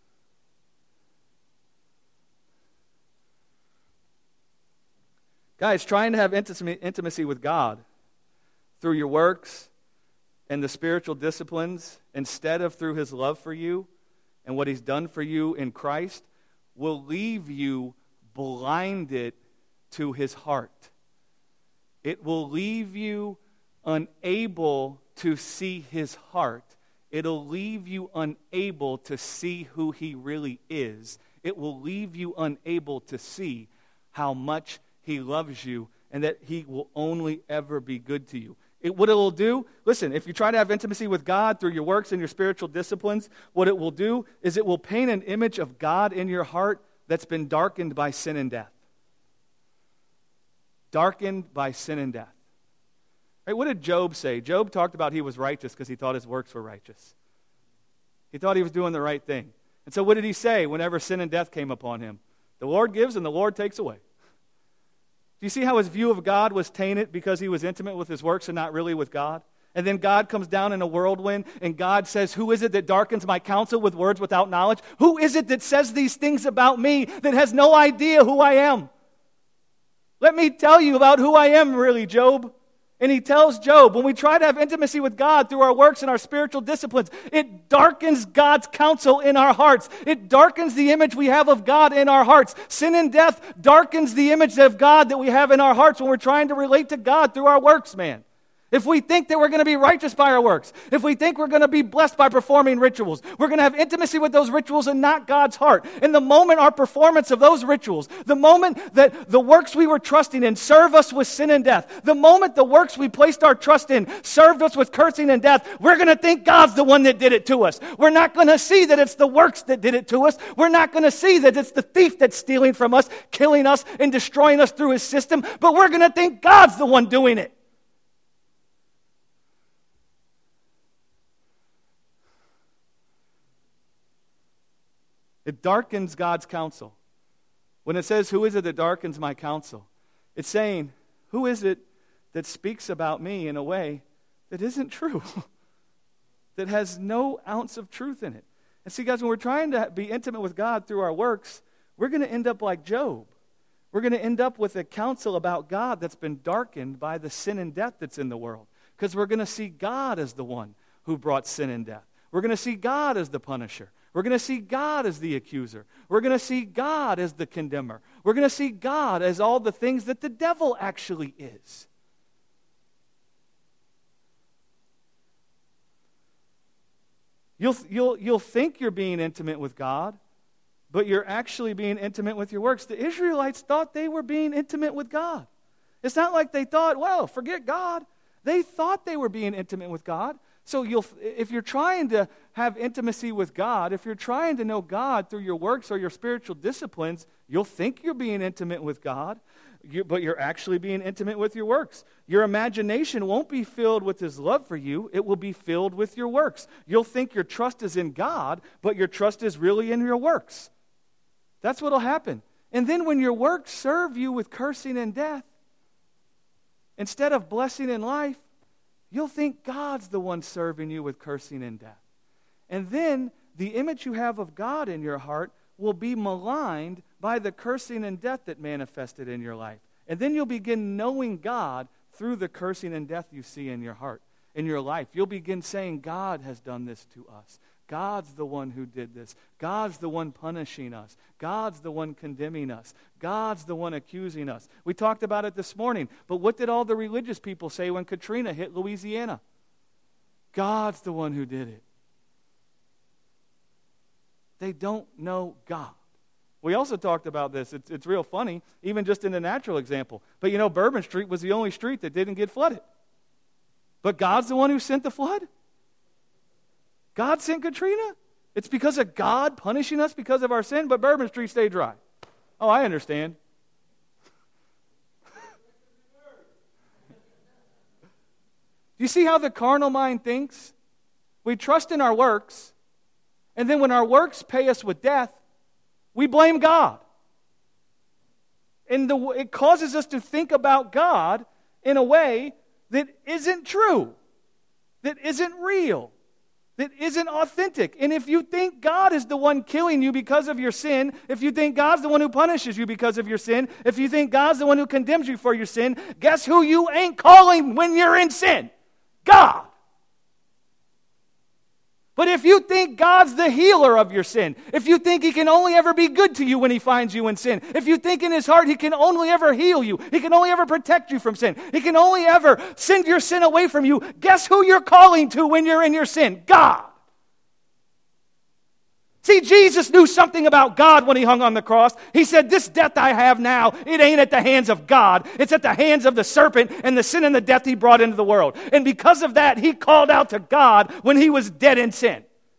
Guys, trying to have intimacy with God through your works and the spiritual disciplines instead of through His love for you and what He's done for you in Christ will leave you blinded to His heart. It will leave you unable to see His heart. It'll leave you unable to see who He really is. It will leave you unable to see how much He loves you and that He will only ever be good to you. It, what it will do, listen, if you try to have intimacy with God through your works and your spiritual disciplines, what it will do is it will paint an image of God in your heart that's been darkened by sin and death. Darkened by sin and death. Right, what did Job say? Job talked about he was righteous because he thought his works were righteous. He thought he was doing the right thing. And so what did he say whenever sin and death came upon him? The Lord gives and the Lord takes away. Do you see how his view of God was tainted because he was intimate with his works and not really with God? And then God comes down in a whirlwind, and God says, who is it that darkens my counsel with words without knowledge? Who is it that says these things about me that has no idea who I am? Let me tell you about who I am, really, Job. And he tells Job, when we try to have intimacy with God through our works and our spiritual disciplines, it darkens God's counsel in our hearts. It darkens the image we have of God in our hearts. Sin and death darkens the image of God that we have in our hearts when we're trying to relate to God through our works, man. If we think that we're going to be righteous by our works, if we think we're going to be blessed by performing rituals, we're going to have intimacy with those rituals and not God's heart. And the moment our performance of those rituals, the moment that the works we were trusting in serve us with sin and death, the moment the works we placed our trust in served us with cursing and death, we're going to think God's the one that did it to us. We're not going to see that it's the works that did it to us. We're not going to see that it's the thief that's stealing from us, killing us, and destroying us through his system, but we're going to think God's the one doing it. It darkens God's counsel. When it says, who is it that darkens my counsel? It's saying, who is it that speaks about me in a way that isn't true? That has no ounce of truth in it. And see, guys, when we're trying to be intimate with God through our works, we're going to end up like Job. We're going to end up with a counsel about God that's been darkened by the sin and death that's in the world. Because we're going to see God as the one who brought sin and death. We're going to see God as the punisher. We're going to see God as the accuser. We're going to see God as the condemner. We're going to see God as all the things that the devil actually is. You'll, you'll, you'll think you're being intimate with God, but you're actually being intimate with your works. The Israelites thought they were being intimate with God. It's not like they thought, well, forget God. They thought they were being intimate with God. So you'll, if you're trying to have intimacy with God, if you're trying to know God through your works or your spiritual disciplines, you'll think you're being intimate with God, you, but you're actually being intimate with your works. Your imagination won't be filled with His love for you. It will be filled with your works. You'll think your trust is in God, but your trust is really in your works. That's what will happen. And then when your works serve you with cursing and death, instead of blessing and life, you'll think God's the one serving you with cursing and death. And then the image you have of God in your heart will be maligned by the cursing and death that manifested in your life. And then you'll begin knowing God through the cursing and death you see in your heart, in your life. You'll begin saying, God has done this to us. God's the one who did this. God's the one punishing us. God's the one condemning us. God's the one accusing us. We talked about it this morning, but what did all the religious people say when Katrina hit Louisiana? God's the one who did it. They don't know God. We also talked about this. It's, it's real funny, even just in the natural example. But you know, Bourbon Street was the only street that didn't get flooded. But God's the one who sent the flood? God sent Katrina? It's because of God punishing us because of our sin, but Bourbon Street stayed dry. Oh, I understand. Do you see how the carnal mind thinks? We trust in our works, and then when our works pay us with death, we blame God. And the, it causes us to think about God in a way that isn't true, that isn't real, that isn't authentic. And if you think God is the one killing you because of your sin, if you think God's the one who punishes you because of your sin, if you think God's the one who condemns you for your sin, guess who you ain't calling when you're in sin? God. But if you think God's the healer of your sin, if you think He can only ever be good to you when He finds you in sin, if you think in His heart He can only ever heal you, He can only ever protect you from sin, He can only ever send your sin away from you, guess who you're calling to when you're in your sin? God. See, Jesus knew something about God when He hung on the cross. He said, this death I have now, it ain't at the hands of God. It's at the hands of the serpent and the sin and the death he brought into the world. And because of that, He called out to God when He was dead in sin.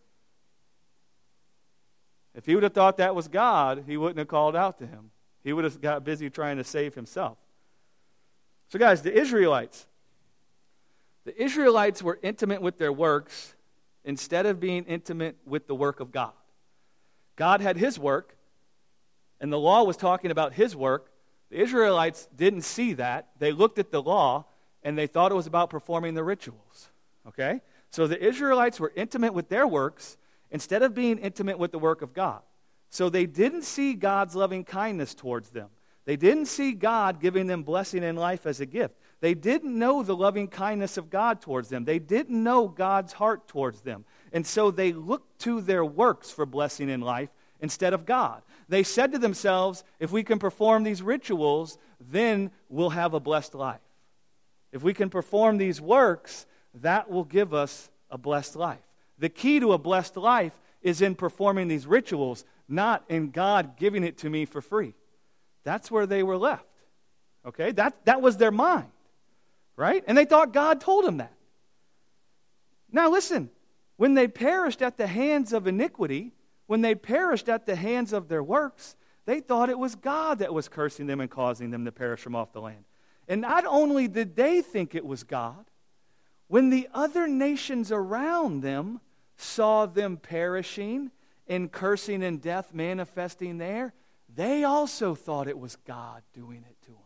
If He would have thought that was God, He wouldn't have called out to Him. He would have got busy trying to save Himself. So guys, the Israelites, the Israelites were intimate with their works instead of being intimate with the work of God. God had His work, and the law was talking about His work. The Israelites didn't see that. They looked at the law, and they thought it was about performing the rituals. Okay? So the Israelites were intimate with their works instead of being intimate with the work of God. So they didn't see God's loving kindness towards them. They didn't see God giving them blessing in life as a gift. They didn't know the loving kindness of God towards them. They didn't know God's heart towards them. And so they looked to their works for blessing in life instead of God. They said to themselves, if we can perform these rituals, then we'll have a blessed life. If we can perform these works, that will give us a blessed life. The key to a blessed life is in performing these rituals, not in God giving it to me for free. That's where they were left. Okay? That, that was their mind. Right? And they thought God told them that. Now listen, when they perished at the hands of iniquity, when they perished at the hands of their works, they thought it was God that was cursing them and causing them to perish from off the land. And not only did they think it was God, when the other nations around them saw them perishing and cursing and death manifesting there, they also thought it was God doing it to them.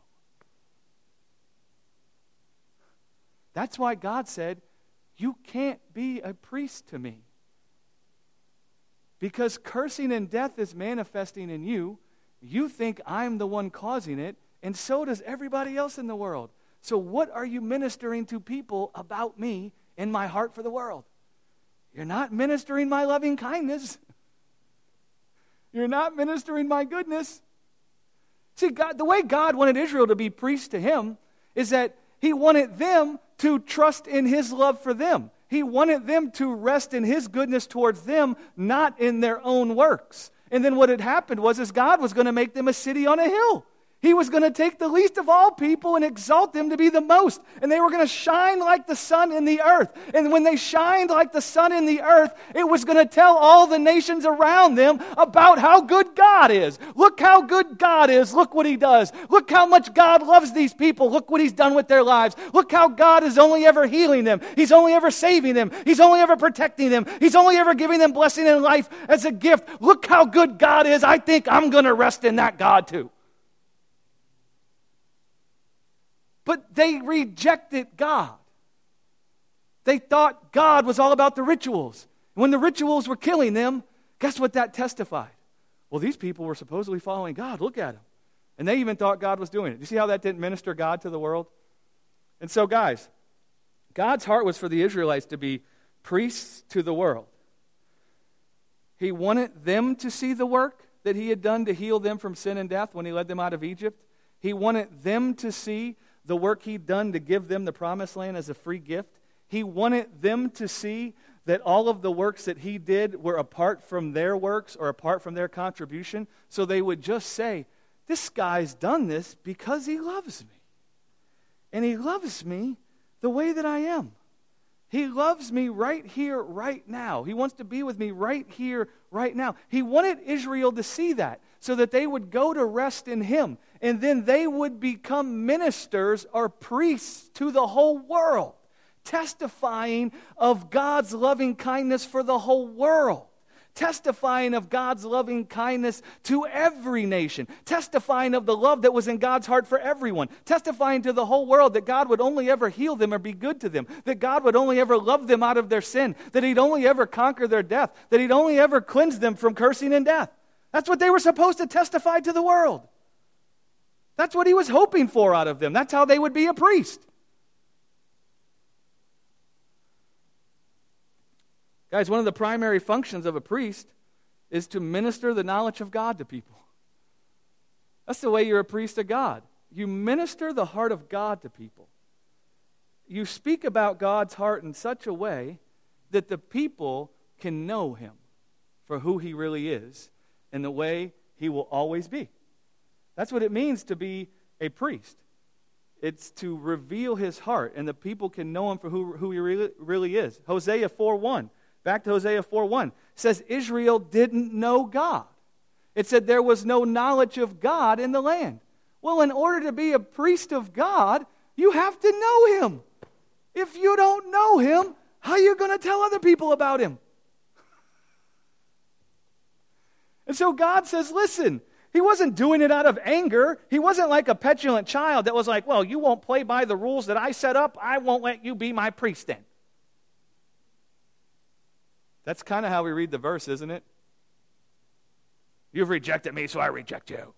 That's why God said, you can't be a priest to me. Because cursing and death is manifesting in you. You think I'm the one causing it, and so does everybody else in the world. So what are you ministering to people about me and my heart for the world? You're not ministering my loving kindness. You're not ministering my goodness. See, God, the way God wanted Israel to be priests to him is that he wanted them to trust in his love for them. He wanted them to rest in his goodness towards them, not in their own works. And then what had happened was is God was going to make them a city on a hill. He was going to take the least of all people and exalt them to be the most. And they were going to shine like the sun in the earth. And when they shined like the sun in the earth, it was going to tell all the nations around them about how good God is. Look how good God is. Look what he does. Look how much God loves these people. Look what he's done with their lives. Look how God is only ever healing them. He's only ever saving them. He's only ever protecting them. He's only ever giving them blessing in life as a gift. Look how good God is. I think I'm going to rest in that God too. But they rejected God. They thought God was all about the rituals. When the rituals were killing them, guess what that testified? Well, these people were supposedly following God. Look at them. And they even thought God was doing it. You see how that didn't minister God to the world? And so, guys, God's heart was for the Israelites to be priests to the world. He wanted them to see the work that he had done to heal them from sin and death when he led them out of Egypt. He wanted them to see the work he'd done to give them the promised land as a free gift. He wanted them to see that all of the works that he did were apart from their works or apart from their contribution, so they would just say, this guy's done this because he loves me. And he loves me the way that I am. He loves me right here, right now. He wants to be with me right here, right now. He wanted Israel to see that so that they would go to rest in him. And then they would become ministers or priests to the whole world, testifying of God's loving kindness for the whole world. Testifying of God's loving kindness to every nation. Testifying of the love that was in God's heart for everyone. Testifying to the whole world that God would only ever heal them or be good to them. That God would only ever love them out of their sin. That he'd only ever conquer their death. That he'd only ever cleanse them from cursing and death. That's what they were supposed to testify to the world. That's what he was hoping for out of them. That's how they would be a priest. Guys, one of the primary functions of a priest is to minister the knowledge of God to people. That's the way you're a priest of God. You minister the heart of God to people. You speak about God's heart in such a way that the people can know him for who he really is and the way he will always be. That's what it means to be a priest. It's to reveal his heart, and the people can know him for who, who he really, really is. Hosea four one. Back to Hosea four one. Says Israel didn't know God. It said there was no knowledge of God in the land. Well, in order to be a priest of God, you have to know him. If you don't know him, how are you going to tell other people about him? And so God says, listen, he wasn't doing it out of anger. He wasn't like a petulant child that was like, well, you won't play by the rules that I set up. I won't let you be my priest then. That's kind of how we read the verse, isn't it? You've rejected me, so I reject you.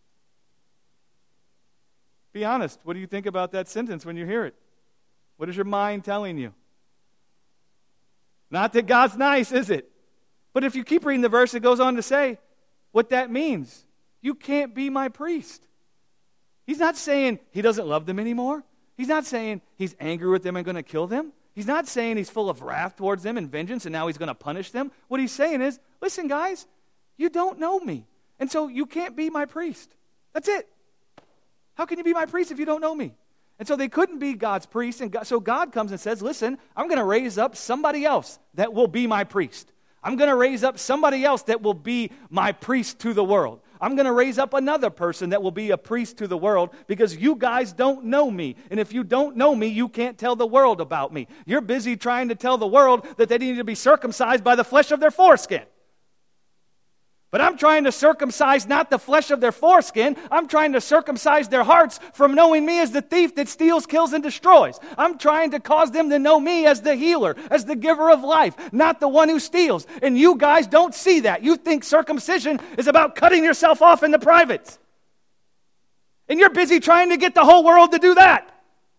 Be honest. What do you think about that sentence when you hear it? What is your mind telling you? Not that God's nice, is it? But if you keep reading the verse, it goes on to say what that means. You can't be my priest. He's not saying he doesn't love them anymore. He's not saying he's angry with them and going to kill them. He's not saying he's full of wrath towards them and vengeance and now he's going to punish them. What he's saying is, listen, guys, you don't know me. And so you can't be my priest. That's it. How can you be my priest if you don't know me? And so they couldn't be God's priest. And God, so God comes and says, listen, I'm going to raise up somebody else that will be my priest. I'm going to raise up somebody else that will be my priest to the world. I'm going to raise up another person that will be a priest to the world because you guys don't know me. And if you don't know me, you can't tell the world about me. You're busy trying to tell the world that they need to be circumcised by the flesh of their foreskin. But I'm trying to circumcise not the flesh of their foreskin. I'm trying to circumcise their hearts from knowing me as the thief that steals, kills, and destroys. I'm trying to cause them to know me as the healer, as the giver of life, not the one who steals. And you guys don't see that. You think circumcision is about cutting yourself off in the privates. And you're busy trying to get the whole world to do that.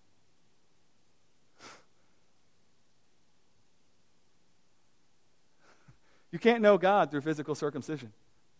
You can't know God through physical circumcision.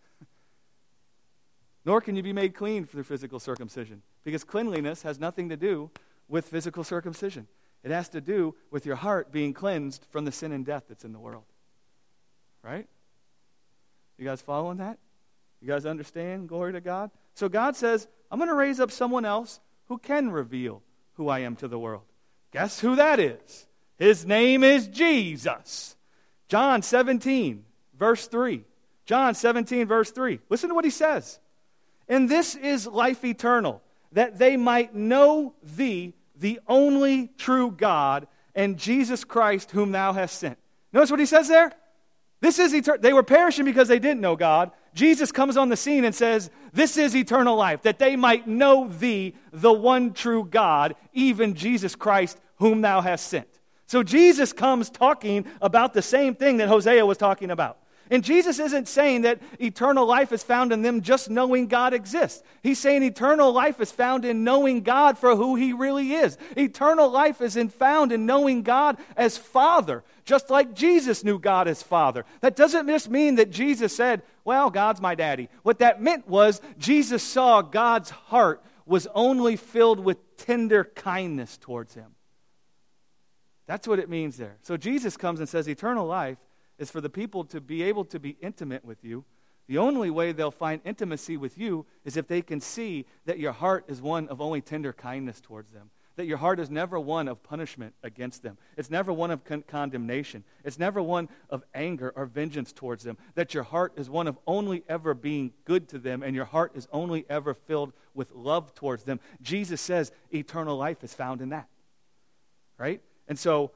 Nor can you be made clean through physical circumcision. Because cleanliness has nothing to do with physical circumcision. It has to do with your heart being cleansed from the sin and death that's in the world. Right? You guys following that? You guys understand? Glory to God. So God says, I'm going to raise up someone else who can reveal who I am to the world. Guess who that is? His name is Jesus. John seventeen, verse three. John seventeen, verse three. Listen to what he says. And this is life eternal, that they might know thee, the only true God, and Jesus Christ, whom thou hast sent. Notice what he says there? This is eternal. They were perishing because they didn't know God. Jesus comes on the scene and says, this is eternal life, that they might know thee, the one true God, even Jesus Christ, whom thou hast sent. So Jesus comes talking about the same thing that Hosea was talking about. And Jesus isn't saying that eternal life is found in them just knowing God exists. He's saying eternal life is found in knowing God for who He really is. Eternal life is in found in knowing God as Father, just like Jesus knew God as Father. That doesn't just mean that Jesus said, well, God's my daddy. What that meant was Jesus saw God's heart was only filled with tender kindness towards Him. That's what it means there. So Jesus comes and says eternal life is for the people to be able to be intimate with you. The only way they'll find intimacy with you is if they can see that your heart is one of only tender kindness towards them. That your heart is never one of punishment against them. It's never one of con- condemnation. It's never one of anger or vengeance towards them. That your heart is one of only ever being good to them and your heart is only ever filled with love towards them. Jesus says eternal life is found in that. Right? And so,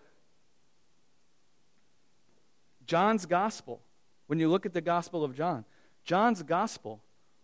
John's gospel, when you look at the gospel of John, John's gospel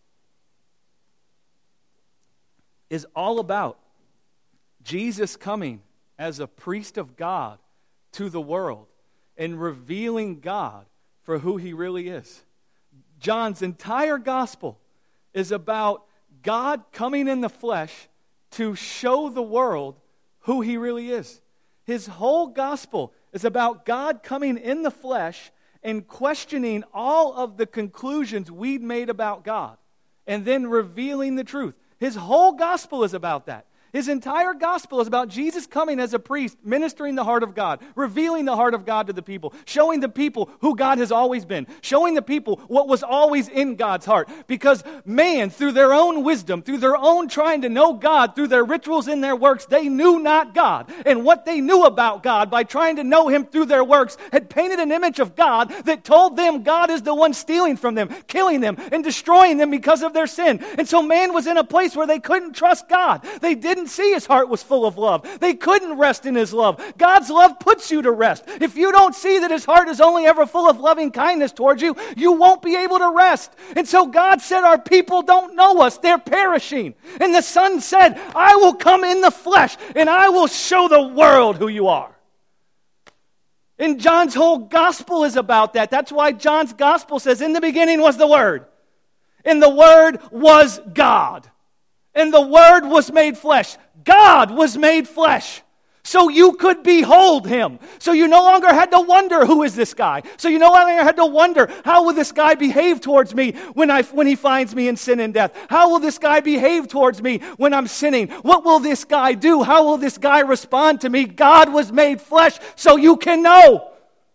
is all about Jesus coming as a priest of God to the world and revealing God for who He really is. John's entire gospel is about God coming in the flesh to show the world who He really is. His whole gospel is about God coming in the flesh and questioning all of the conclusions we'd made about God and then revealing the truth. His whole gospel is about that. His entire gospel is about Jesus coming as a priest, ministering the heart of God, revealing the heart of God to the people, showing the people who God has always been, showing the people what was always in God's heart. Because man, through their own wisdom, through their own trying to know God, through their rituals and their works, they knew not God. And what they knew about God by trying to know Him through their works had painted an image of God that told them God is the one stealing from them, killing them, and destroying them because of their sin. And so man was in a place where they couldn't trust God. They didn't see His heart was full of love. They couldn't rest in His love. God's love puts you to rest. If you don't see that His heart is only ever full of loving kindness towards you, you won't be able to rest. And so God said, our people don't know us. They're perishing. And the Son said, I will come in the flesh and I will show the world who you are. And John's whole gospel is about that. That's why John's gospel says, in the beginning was the Word. And the Word was God. And the Word was made flesh. God was made flesh. So you could behold Him. So you no longer had to wonder, who is this guy? So you no longer had to wonder, how will this guy behave towards me when I when he finds me in sin and death? How will this guy behave towards me when I'm sinning? What will this guy do? How will this guy respond to me? God was made flesh so you can know.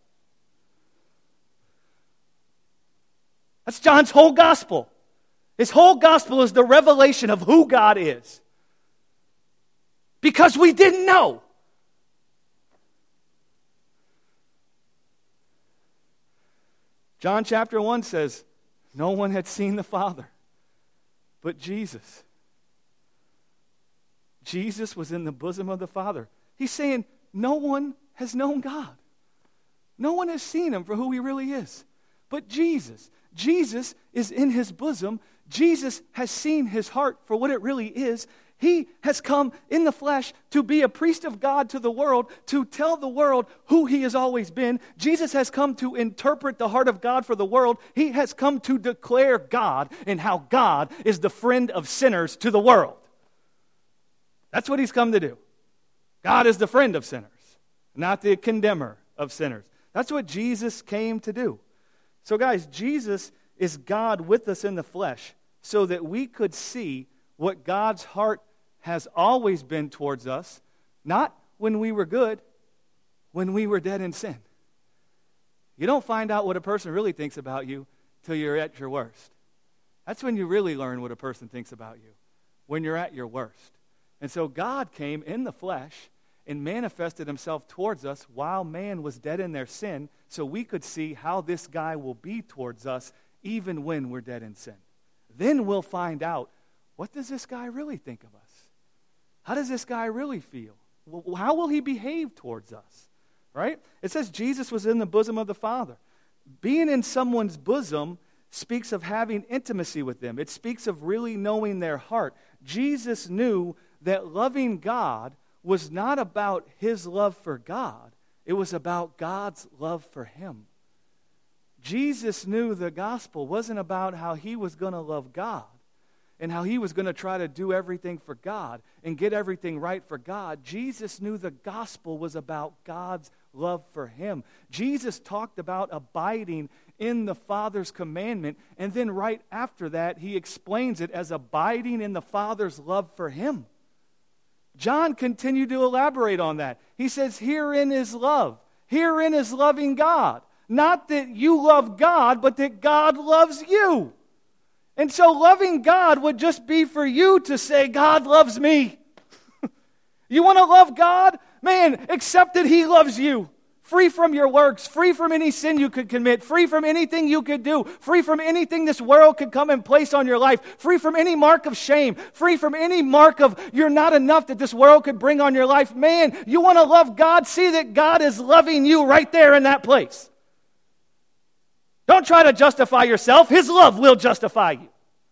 That's John's whole gospel. His whole gospel is the revelation of who God is. Because we didn't know. John chapter one says, no one had seen the Father but Jesus. Jesus was in the bosom of the Father. He's saying no one has known God. No one has seen Him for who He really is. But Jesus, Jesus is in His bosom. Jesus has seen His heart for what it really is. He has come in the flesh to be a priest of God to the world, to tell the world who He has always been. Jesus has come to interpret the heart of God for the world. He has come to declare God and how God is the friend of sinners to the world. That's what He's come to do. God is the friend of sinners, not the condemner of sinners. That's what Jesus came to do. So guys, Jesus is God with us in the flesh so that we could see what God's heart has always been towards us, not when we were good, when we were dead in sin. You don't find out what a person really thinks about you till you're at your worst. That's when you really learn what a person thinks about you, when you're at your worst. And so God came in the flesh and manifested Himself towards us while man was dead in their sin, so we could see how this guy will be towards us even when we're dead in sin. Then we'll find out, what does this guy really think of us? How does this guy really feel? How will he behave towards us? Right? It says Jesus was in the bosom of the Father. Being in someone's bosom speaks of having intimacy with them. It speaks of really knowing their heart. Jesus knew that loving God was not about His love for God. It was about God's love for Him. Jesus knew the gospel wasn't about how He was going to love God and how He was going to try to do everything for God and get everything right for God. Jesus knew the gospel was about God's love for Him. Jesus talked about abiding in the Father's commandment, and then right after that, He explains it as abiding in the Father's love for Him. John continued to elaborate on that. He says, herein is love. Herein is loving God. Not that you love God, but that God loves you. And so loving God would just be for you to say, God loves me. You want to love God? Man, accept that He loves you. Free from your works, free from any sin you could commit, free from anything you could do, free from anything this world could come and place on your life, free from any mark of shame, free from any mark of you're not enough that this world could bring on your life. Man, you want to love God? See that God is loving you right there in that place. Don't try to justify yourself. His love will justify you.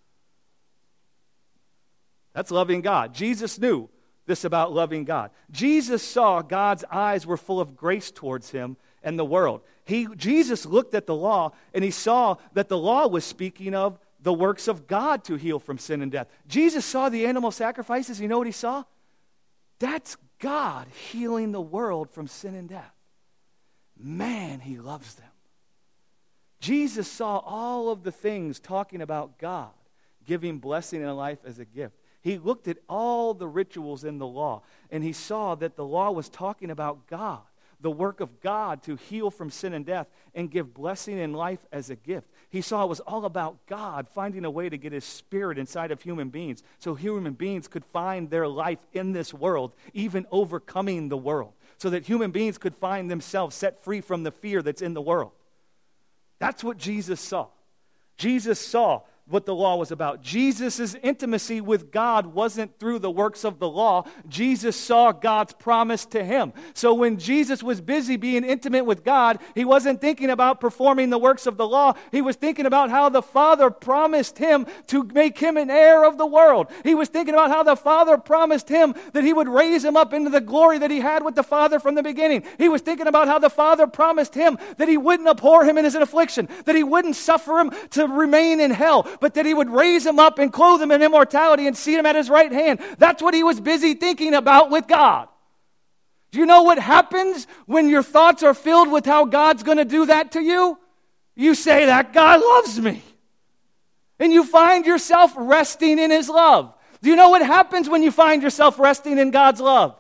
That's loving God. Jesus knew this about loving God. Jesus saw God's eyes were full of grace towards Him and the world. He, Jesus looked at the law and He saw that the law was speaking of the works of God to heal from sin and death. Jesus saw the animal sacrifices. You know what He saw? That's God healing the world from sin and death. Man, He loves them. Jesus saw all of the things talking about God giving blessing in life as a gift. He looked at all the rituals in the law, and He saw that the law was talking about God, the work of God to heal from sin and death and give blessing in life as a gift. He saw it was all about God finding a way to get His Spirit inside of human beings so human beings could find their life in this world, even overcoming the world, so that human beings could find themselves set free from the fear that's in the world. That's what Jesus saw. Jesus saw what the law was about. Jesus' intimacy with God wasn't through the works of the law. Jesus saw God's promise to him. So when Jesus was busy being intimate with God, he wasn't thinking about performing the works of the law. He was thinking about how the Father promised him to make him an heir of the world. He was thinking about how the Father promised him that he would raise him up into the glory that he had with the Father from the beginning. He was thinking about how the Father promised him that he wouldn't abhor him in his affliction, that he wouldn't suffer him to remain in hell, but that he would raise him up and clothe him in immortality and seat him at his right hand. That's what he was busy thinking about with God. Do you know what happens when your thoughts are filled with how God's going to do that to you? You say, that God loves me. And you find yourself resting in his love. Do you know what happens when you find yourself resting in God's love?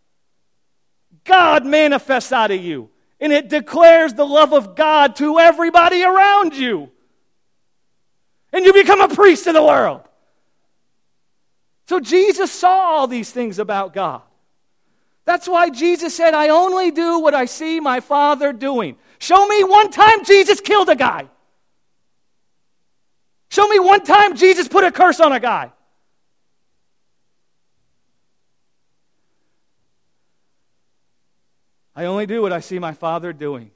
God manifests out of you. And it declares the love of God to everybody around you. And you become a priest of the world. So Jesus saw all these things about God. That's why Jesus said, I only do what I see my Father doing. Show me one time Jesus killed a guy. Show me one time Jesus put a curse on a guy. I only do what I see my Father doing.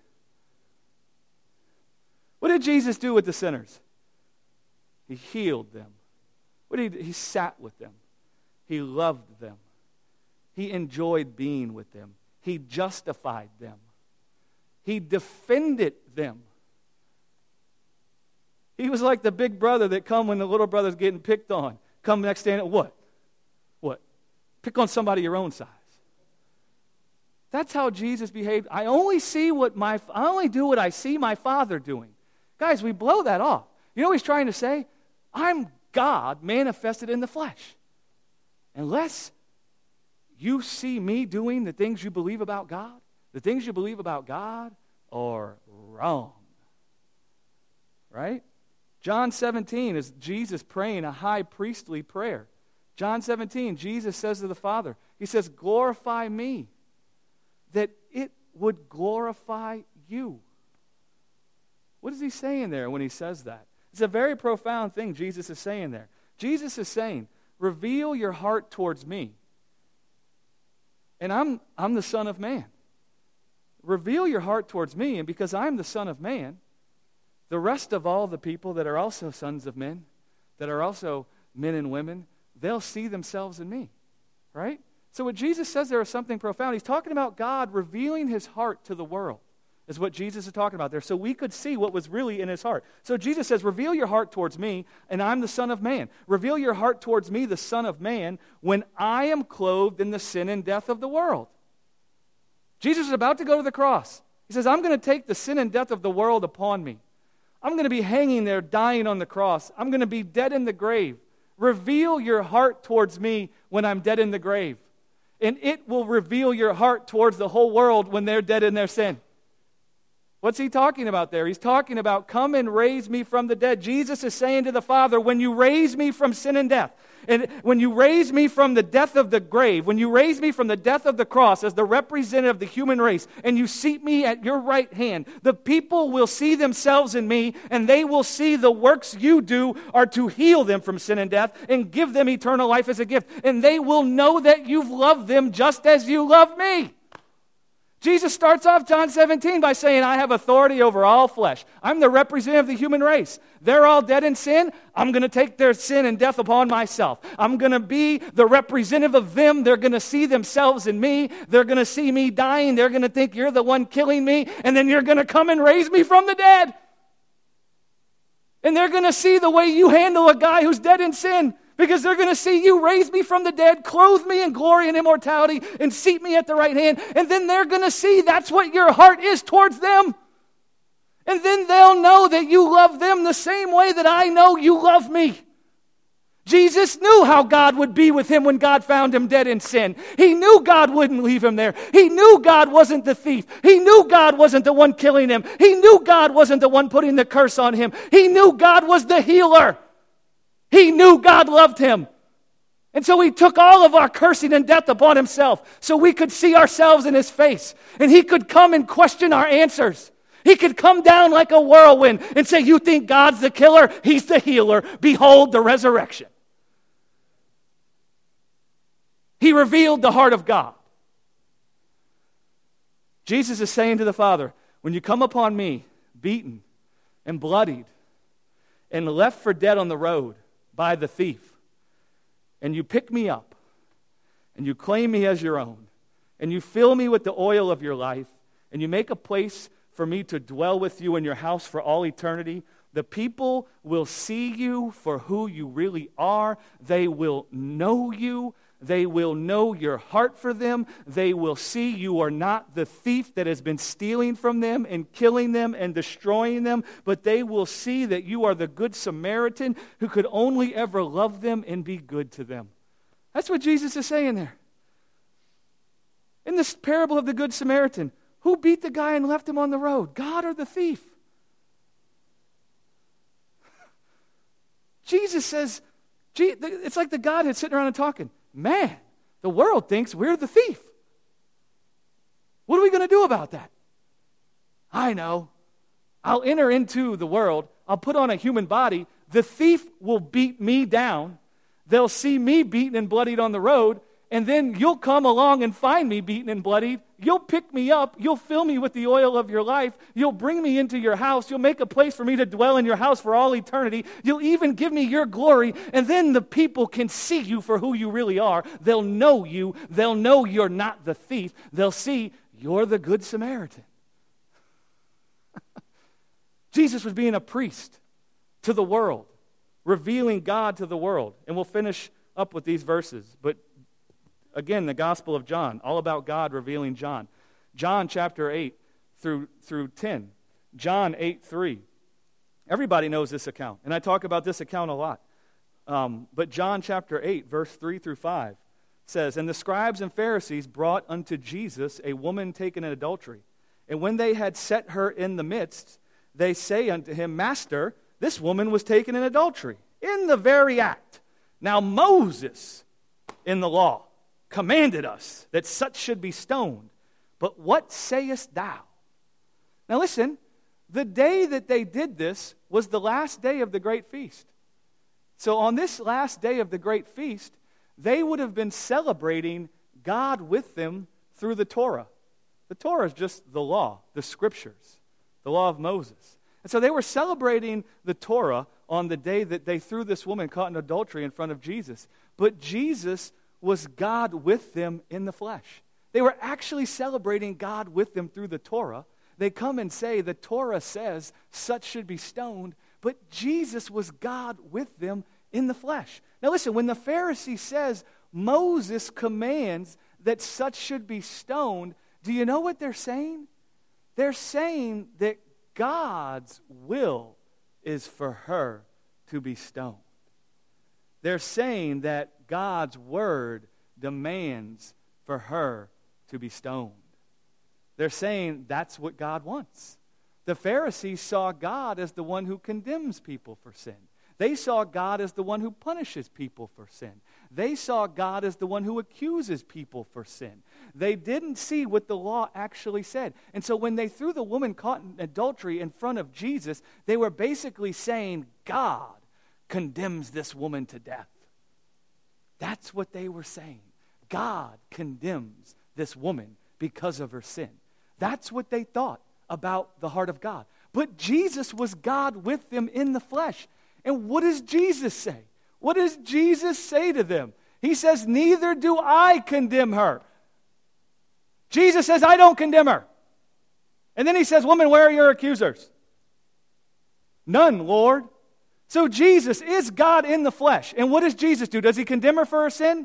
What did Jesus do with the sinners? He healed them. What did he, he sat with them. He loved them. He enjoyed being with them. He justified them. He defended them. He was like the big brother that come when the little brother's getting picked on. Come next day and what? What? Pick on somebody your own size. That's how Jesus behaved. I only see what my, I only do what I see my Father doing. Guys, we blow that off. You know what he's trying to say? I'm God manifested in the flesh. Unless you see me doing the things you believe about God, the things you believe about God are wrong. Right? John seventeen is Jesus praying a high priestly prayer. John seventeen, Jesus says to the Father, he says, glorify me, that it would glorify you. What is he saying there when he says that? It's a very profound thing Jesus is saying there. Jesus is saying, reveal your heart towards me. And I'm, I'm the Son of Man. Reveal your heart towards me, and because I'm the Son of Man, the rest of all the people that are also sons of men, that are also men and women, they'll see themselves in me. Right? So what Jesus says there is something profound. He's talking about God revealing his heart to the world, is what Jesus is talking about there. So we could see what was really in his heart. So Jesus says, reveal your heart towards me, and I'm the Son of Man. Reveal your heart towards me, the Son of Man, when I am clothed in the sin and death of the world. Jesus is about to go to the cross. He says, I'm going to take the sin and death of the world upon me. I'm going to be hanging there, dying on the cross. I'm going to be dead in the grave. Reveal your heart towards me when I'm dead in the grave. And it will reveal your heart towards the whole world when they're dead in their sin. What's he talking about there? He's talking about, come and raise me from the dead. Jesus is saying to the Father, when you raise me from sin and death, and when you raise me from the death of the grave, when you raise me from the death of the cross as the representative of the human race, and you seat me at your right hand, the people will see themselves in me, and they will see the works you do are to heal them from sin and death and give them eternal life as a gift. And they will know that you've loved them just as you love me. Jesus starts off John seventeen by saying, I have authority over all flesh. I'm the representative of the human race. They're all dead in sin. I'm going to take their sin and death upon myself. I'm going to be the representative of them. They're going to see themselves in me. They're going to see me dying. They're going to think you're the one killing me. And then you're going to come and raise me from the dead. And they're going to see the way you handle a guy who's dead in sin. Because they're going to see you raise me from the dead, clothe me in glory and immortality, and seat me at the right hand. And then they're going to see that's what your heart is towards them. And then they'll know that you love them the same way that I know you love me. Jesus knew how God would be with him when God found him dead in sin. He knew God wouldn't leave him there. He knew God wasn't the thief. He knew God wasn't the one killing him. He knew God wasn't the one putting the curse on him. He knew God was the healer. He knew God loved him. And so he took all of our cursing and death upon himself so we could see ourselves in his face. And he could come and question our answers. He could come down like a whirlwind and say, you think God's the killer? He's the healer. Behold the resurrection. He revealed the heart of God. Jesus is saying to the Father, when you come upon me, beaten and bloodied and left for dead on the road by the thief, and you pick me up and you claim me as your own, and you fill me with the oil of your life, and you make a place for me to dwell with you in your house for all eternity, the people will see you for who you really are. They will know you. They will know your heart for them. They will see you are not the thief that has been stealing from them and killing them and destroying them, but they will see that you are the good Samaritan who could only ever love them and be good to them. That's what Jesus is saying there. In this parable of the Good Samaritan, who beat the guy and left him on the road? God or the thief? Jesus says, it's like the Godhead sitting around and talking. Man, the world thinks we're the thief. What are we going to do about that? I know. I'll enter into the world. I'll put on a human body. The thief will beat me down. They'll see me beaten and bloodied on the road. And then you'll come along and find me beaten and bloodied. You'll pick me up. You'll fill me with the oil of your life. You'll bring me into your house. You'll make a place for me to dwell in your house for all eternity. You'll even give me your glory. And then the people can see you for who you really are. They'll know you. They'll know you're not the thief. They'll see you're the Good Samaritan. Jesus was being a priest to the world, revealing God to the world. And we'll finish up with these verses. But again, the Gospel of John, all about God revealing John. John chapter eight through, through ten. John eight three. Everybody knows this account, and I talk about this account a lot. Um, but John chapter eight, verse three through five says, And the scribes and Pharisees brought unto Jesus a woman taken in adultery. And when they had set her in the midst, they say unto him, Master, this woman was taken in adultery, in the very act. Now Moses in the law commanded us that such should be stoned. But what sayest thou? Now listen, the day that they did this was the last day of the great feast. So on this last day of the great feast, they would have been celebrating God with them through the Torah. The Torah is just the law, the scriptures, the law of Moses. And so they were celebrating the Torah on the day that they threw this woman caught in adultery in front of Jesus. But Jesus was God with them in the flesh. They were actually celebrating God with them through the Torah. They come and say the Torah says such should be stoned, but Jesus was God with them in the flesh. Now listen, when the Pharisee says Moses commands that such should be stoned, do you know what they're saying? They're saying that God's will is for her to be stoned. They're saying that God's word demands for her to be stoned. They're saying that's what God wants. The Pharisees saw God as the one who condemns people for sin. They saw God as the one who punishes people for sin. They saw God as the one who accuses people for sin. They didn't see what the law actually said. And so when they threw the woman caught in adultery in front of Jesus, they were basically saying, God condemns this woman to death. That's what they were saying. God condemns this woman because of her sin. That's what they thought about the heart of God. But Jesus was God with them in the flesh. And what does Jesus say? What does Jesus say to them? He says, neither do I condemn her. Jesus says, I don't condemn her. And then he says, woman, where are your accusers? None, Lord. So Jesus is God in the flesh. And what does Jesus do? Does he condemn her for her sin?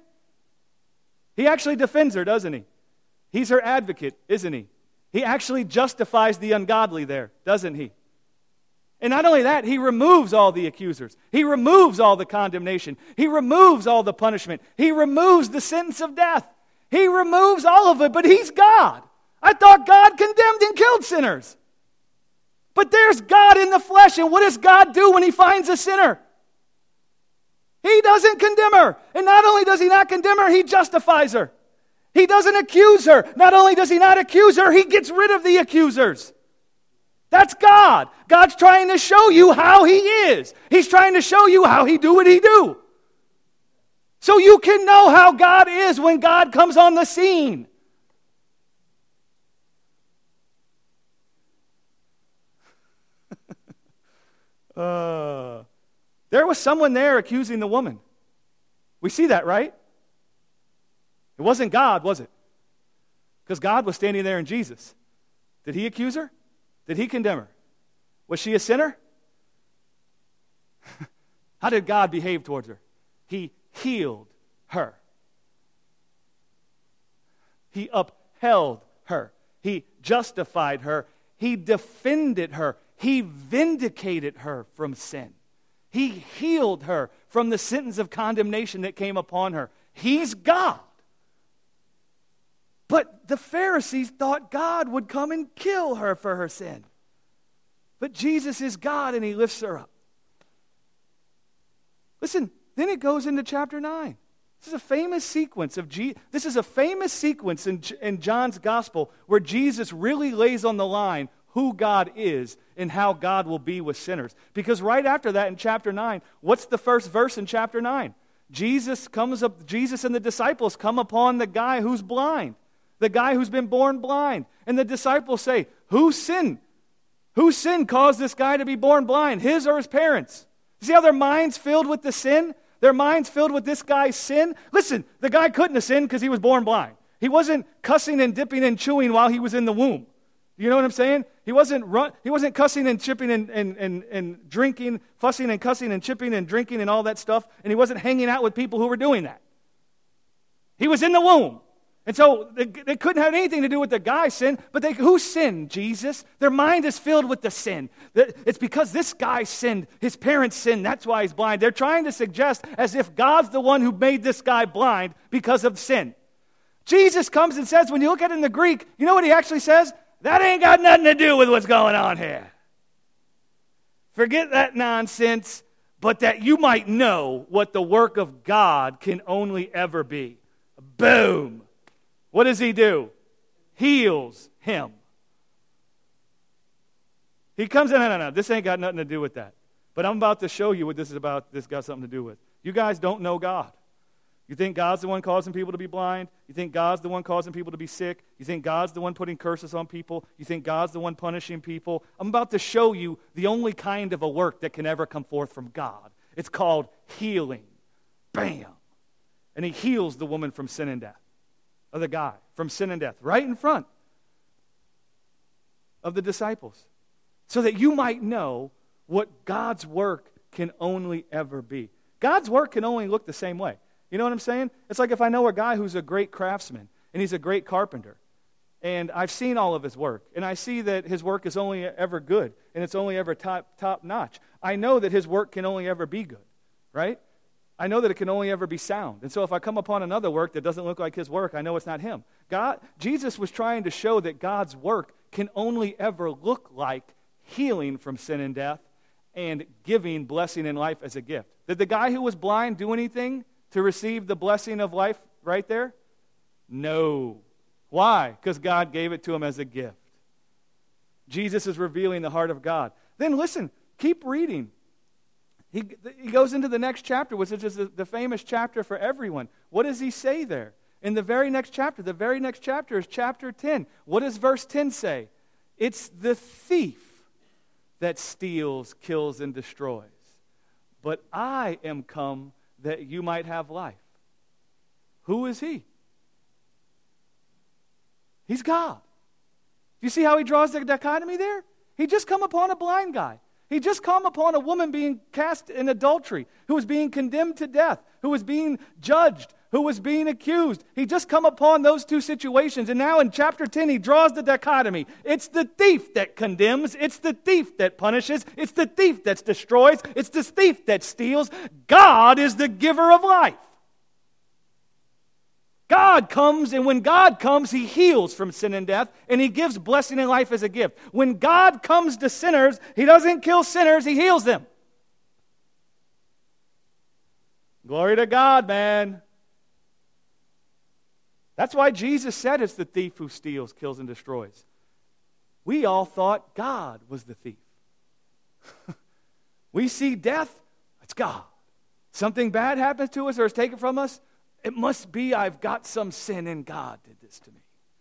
He actually defends her, doesn't he? He's her advocate, isn't he? He actually justifies the ungodly there, doesn't he? And not only that, he removes all the accusers. He removes all the condemnation. He removes all the punishment. He removes the sentence of death. He removes all of it, but he's God. I thought God condemned and killed sinners. But there's God in the flesh, and what does God do when he finds a sinner? He doesn't condemn her. And not only does he not condemn her, he justifies her. He doesn't accuse her. Not only does he not accuse her, he gets rid of the accusers. That's God. God's trying to show you how He is. He's trying to show you how He do what He do. So you can know how God is when God comes on the scene. uh, there was someone there accusing the woman. We see that, right? It wasn't God, was it? Because God was standing there in Jesus. Did He accuse her? Did He condemn her? Was she a sinner? How did God behave towards her? He healed her. He upheld her. He justified her. He defended her. He vindicated her from sin. He healed her from the sentence of condemnation that came upon her. He's God. But the Pharisees thought God would come and kill her for her sin. But Jesus is God and He lifts her up. Listen, then it goes into chapter nine. This is a famous sequence of Je- This is a famous sequence in, in John's gospel where Jesus really lays on the line who God is and how God will be with sinners. Because right after that in chapter nine, what's the first verse in chapter nine? Jesus comes up, Jesus and the disciples come upon the guy who's blind. The guy who's been born blind. And the disciples say, whose sin? Whose sin caused this guy to be born blind? His or his parents? See how their minds filled with the sin? Their minds filled with this guy's sin? Listen, the guy couldn't have sinned because he was born blind. He wasn't cussing and dipping and chewing while he was in the womb. You know what I'm saying? He wasn't run, he wasn't cussing and chipping and, and, and, and drinking, fussing and cussing and chipping and drinking and all that stuff. And he wasn't hanging out with people who were doing that. He was in the womb. And so they, they couldn't have anything to do with the guy's sin, but they, who sinned? Jesus. Their mind is filled with the sin. It's because this guy sinned, his parents sinned, that's why he's blind. They're trying to suggest as if God's the one who made this guy blind because of sin. Jesus comes and says, when you look at it in the Greek, you know what he actually says? That ain't got nothing to do with what's going on here. Forget that nonsense, but that you might know what the work of God can only ever be. Boom. What does He do? Heals him. He comes in, no, no, no, this ain't got nothing to do with that. But I'm about to show you what this is about, this got something to do with. You guys don't know God. You think God's the one causing people to be blind? You think God's the one causing people to be sick? You think God's the one putting curses on people? You think God's the one punishing people? I'm about to show you the only kind of a work that can ever come forth from God. It's called healing. Bam! And He heals the woman from sin and death. Of the guy from sin and death, right in front of the disciples, so that you might know what God's work can only ever be. God's work can only look the same way. You know what I'm saying? It's like if I know a guy who's a great craftsman, and he's a great carpenter, and I've seen all of his work, and I see that his work is only ever good, and it's only ever top, top notch. I know that his work can only ever be good, right? I know that it can only ever be sound. And so if I come upon another work that doesn't look like his work, I know it's not him. God, Jesus was trying to show that God's work can only ever look like healing from sin and death and giving blessing in life as a gift. Did the guy who was blind do anything to receive the blessing of life right there? No. Why? Because God gave it to him as a gift. Jesus is revealing the heart of God. Then listen, keep reading. He, he goes into the next chapter, which is just the, the famous chapter for everyone. What does he say there? In the very next chapter, the very next chapter is chapter ten. What does verse ten say? It's the thief that steals, kills, and destroys. But I am come that you might have life. Who is He? He's God. Do you see how he draws the dichotomy there? He just come upon a blind guy. He just come upon a woman being cast in adultery, who was being condemned to death, who was being judged, who was being accused. He just come upon those two situations. And now in chapter ten, he draws the dichotomy. It's the thief that condemns. It's the thief that punishes. It's the thief that destroys. It's the thief that steals. God is the giver of life. God comes, and when God comes, He heals from sin and death, and He gives blessing and life as a gift. When God comes to sinners, He doesn't kill sinners, He heals them. Glory to God, man. That's why Jesus said it's the thief who steals, kills, and destroys. we all thought God was the thief. We see death, it's God. Something bad happens to us or is taken from us, it must be I've got some sin and God did this to me.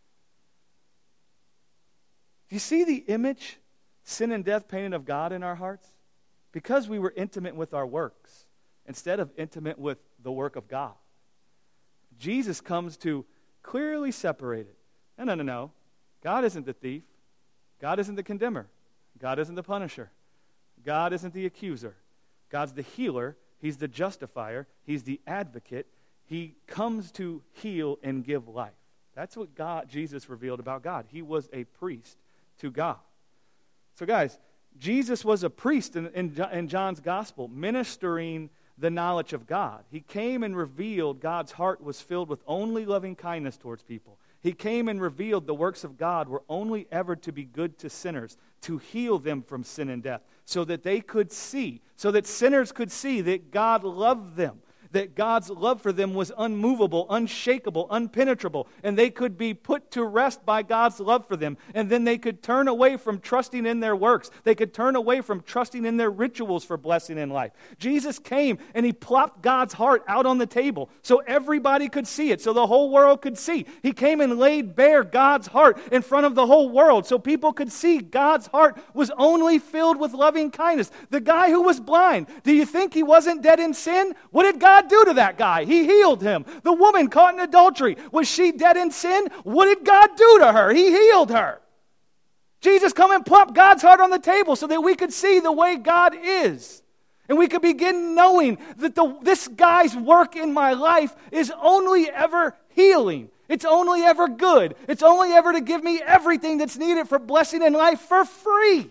Do you see the image sin and death painted of God in our hearts? Because we were intimate with our works instead of intimate with the work of God. Jesus comes to clearly separate it. No, no, no, no. God isn't the thief. God isn't the condemner. God isn't the punisher. God isn't the accuser. God's the healer. He's the justifier. He's the advocate. He comes to heal and give life. That's what God, Jesus revealed about God. He was a priest to God. So guys, Jesus was a priest in, in, in John's gospel, ministering the knowledge of God. He came and revealed God's heart was filled with only loving kindness towards people. He came and revealed the works of God were only ever to be good to sinners, to heal them from sin and death, so that they could see, so that sinners could see that God loved them, that God's love for them was unmovable, unshakable, unpenetrable, and they could be put to rest by God's love for them, and then they could turn away from trusting in their works. They could turn away from trusting in their rituals for blessing in life. Jesus came and He plopped God's heart out on the table so everybody could see it, so the whole world could see. He came and laid bare God's heart in front of the whole world so people could see God's heart was only filled with loving kindness. The guy who was blind, do you think he wasn't dead in sin? What did God do to that guy? He healed him. The woman caught in adultery, was she dead in sin? What did God do to her? He healed her. Jesus come and plop God's heart on the table so that we could see the way God is. And we could begin knowing that the, this guy's work in my life is only ever healing. It's only ever good. It's only ever to give me everything that's needed for blessing in life for free.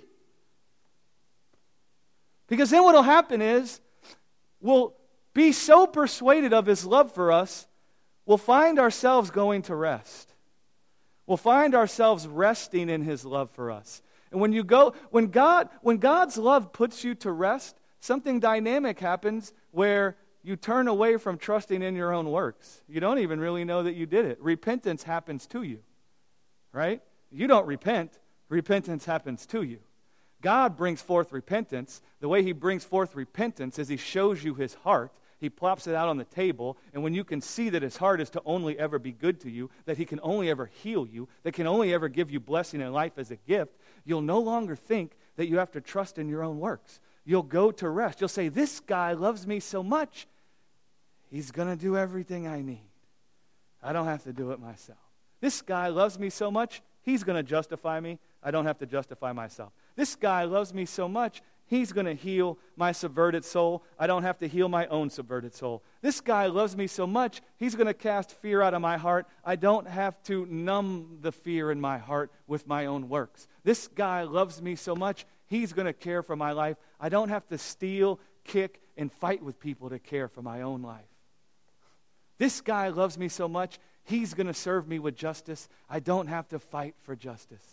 Because then what will happen is we'll be so persuaded of His love for us, we'll find ourselves going to rest. We'll find ourselves resting in His love for us. And when you go, when God, when God's love puts you to rest, something dynamic happens where you turn away from trusting in your own works. You don't even really know that you did it. Repentance happens to you, right? You don't repent. Repentance happens to you. God brings forth repentance. The way He brings forth repentance is He shows you His heart. He plops it out on the table, and when you can see that His heart is to only ever be good to you, that He can only ever heal you, that can only ever give you blessing in life as a gift, you'll no longer think that you have to trust in your own works. You'll go to rest. You'll say, this guy loves me so much, He's going to do everything I need. I don't have to do it myself. This guy loves me so much, He's going to justify me. I don't have to justify myself. This guy loves me so much, He's going to heal my subverted soul. I don't have to heal my own subverted soul. This guy loves me so much, He's going to cast fear out of my heart. I don't have to numb the fear in my heart with my own works. This guy loves me so much, He's going to care for my life. I don't have to steal, kick, and fight with people to care for my own life. This guy loves me so much, He's going to serve me with justice. I don't have to fight for justice.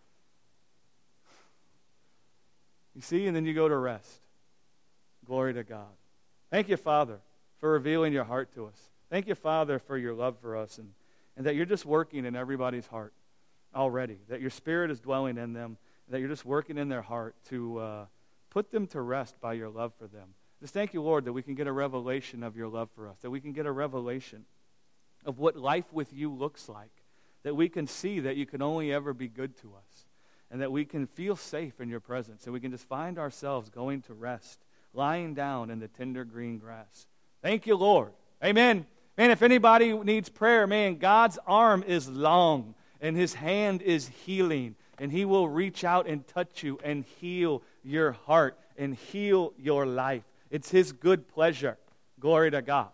You see, and then you go to rest. Glory to God. Thank you, Father, for revealing your heart to us. Thank you, Father, for your love for us and, and that you're just working in everybody's heart already, that your Spirit is dwelling in them, that you're just working in their heart to uh, put them to rest by your love for them. Just thank you, Lord, that we can get a revelation of your love for us, that we can get a revelation of what life with you looks like, that we can see that you can only ever be good to us, and that we can feel safe in your presence, and we can just find ourselves going to rest, lying down in the tender green grass. Thank you, Lord. Amen. Man, if anybody needs prayer, man, God's arm is long, and His hand is healing, and He will reach out and touch you and heal your heart and heal your life. It's His good pleasure. Glory to God.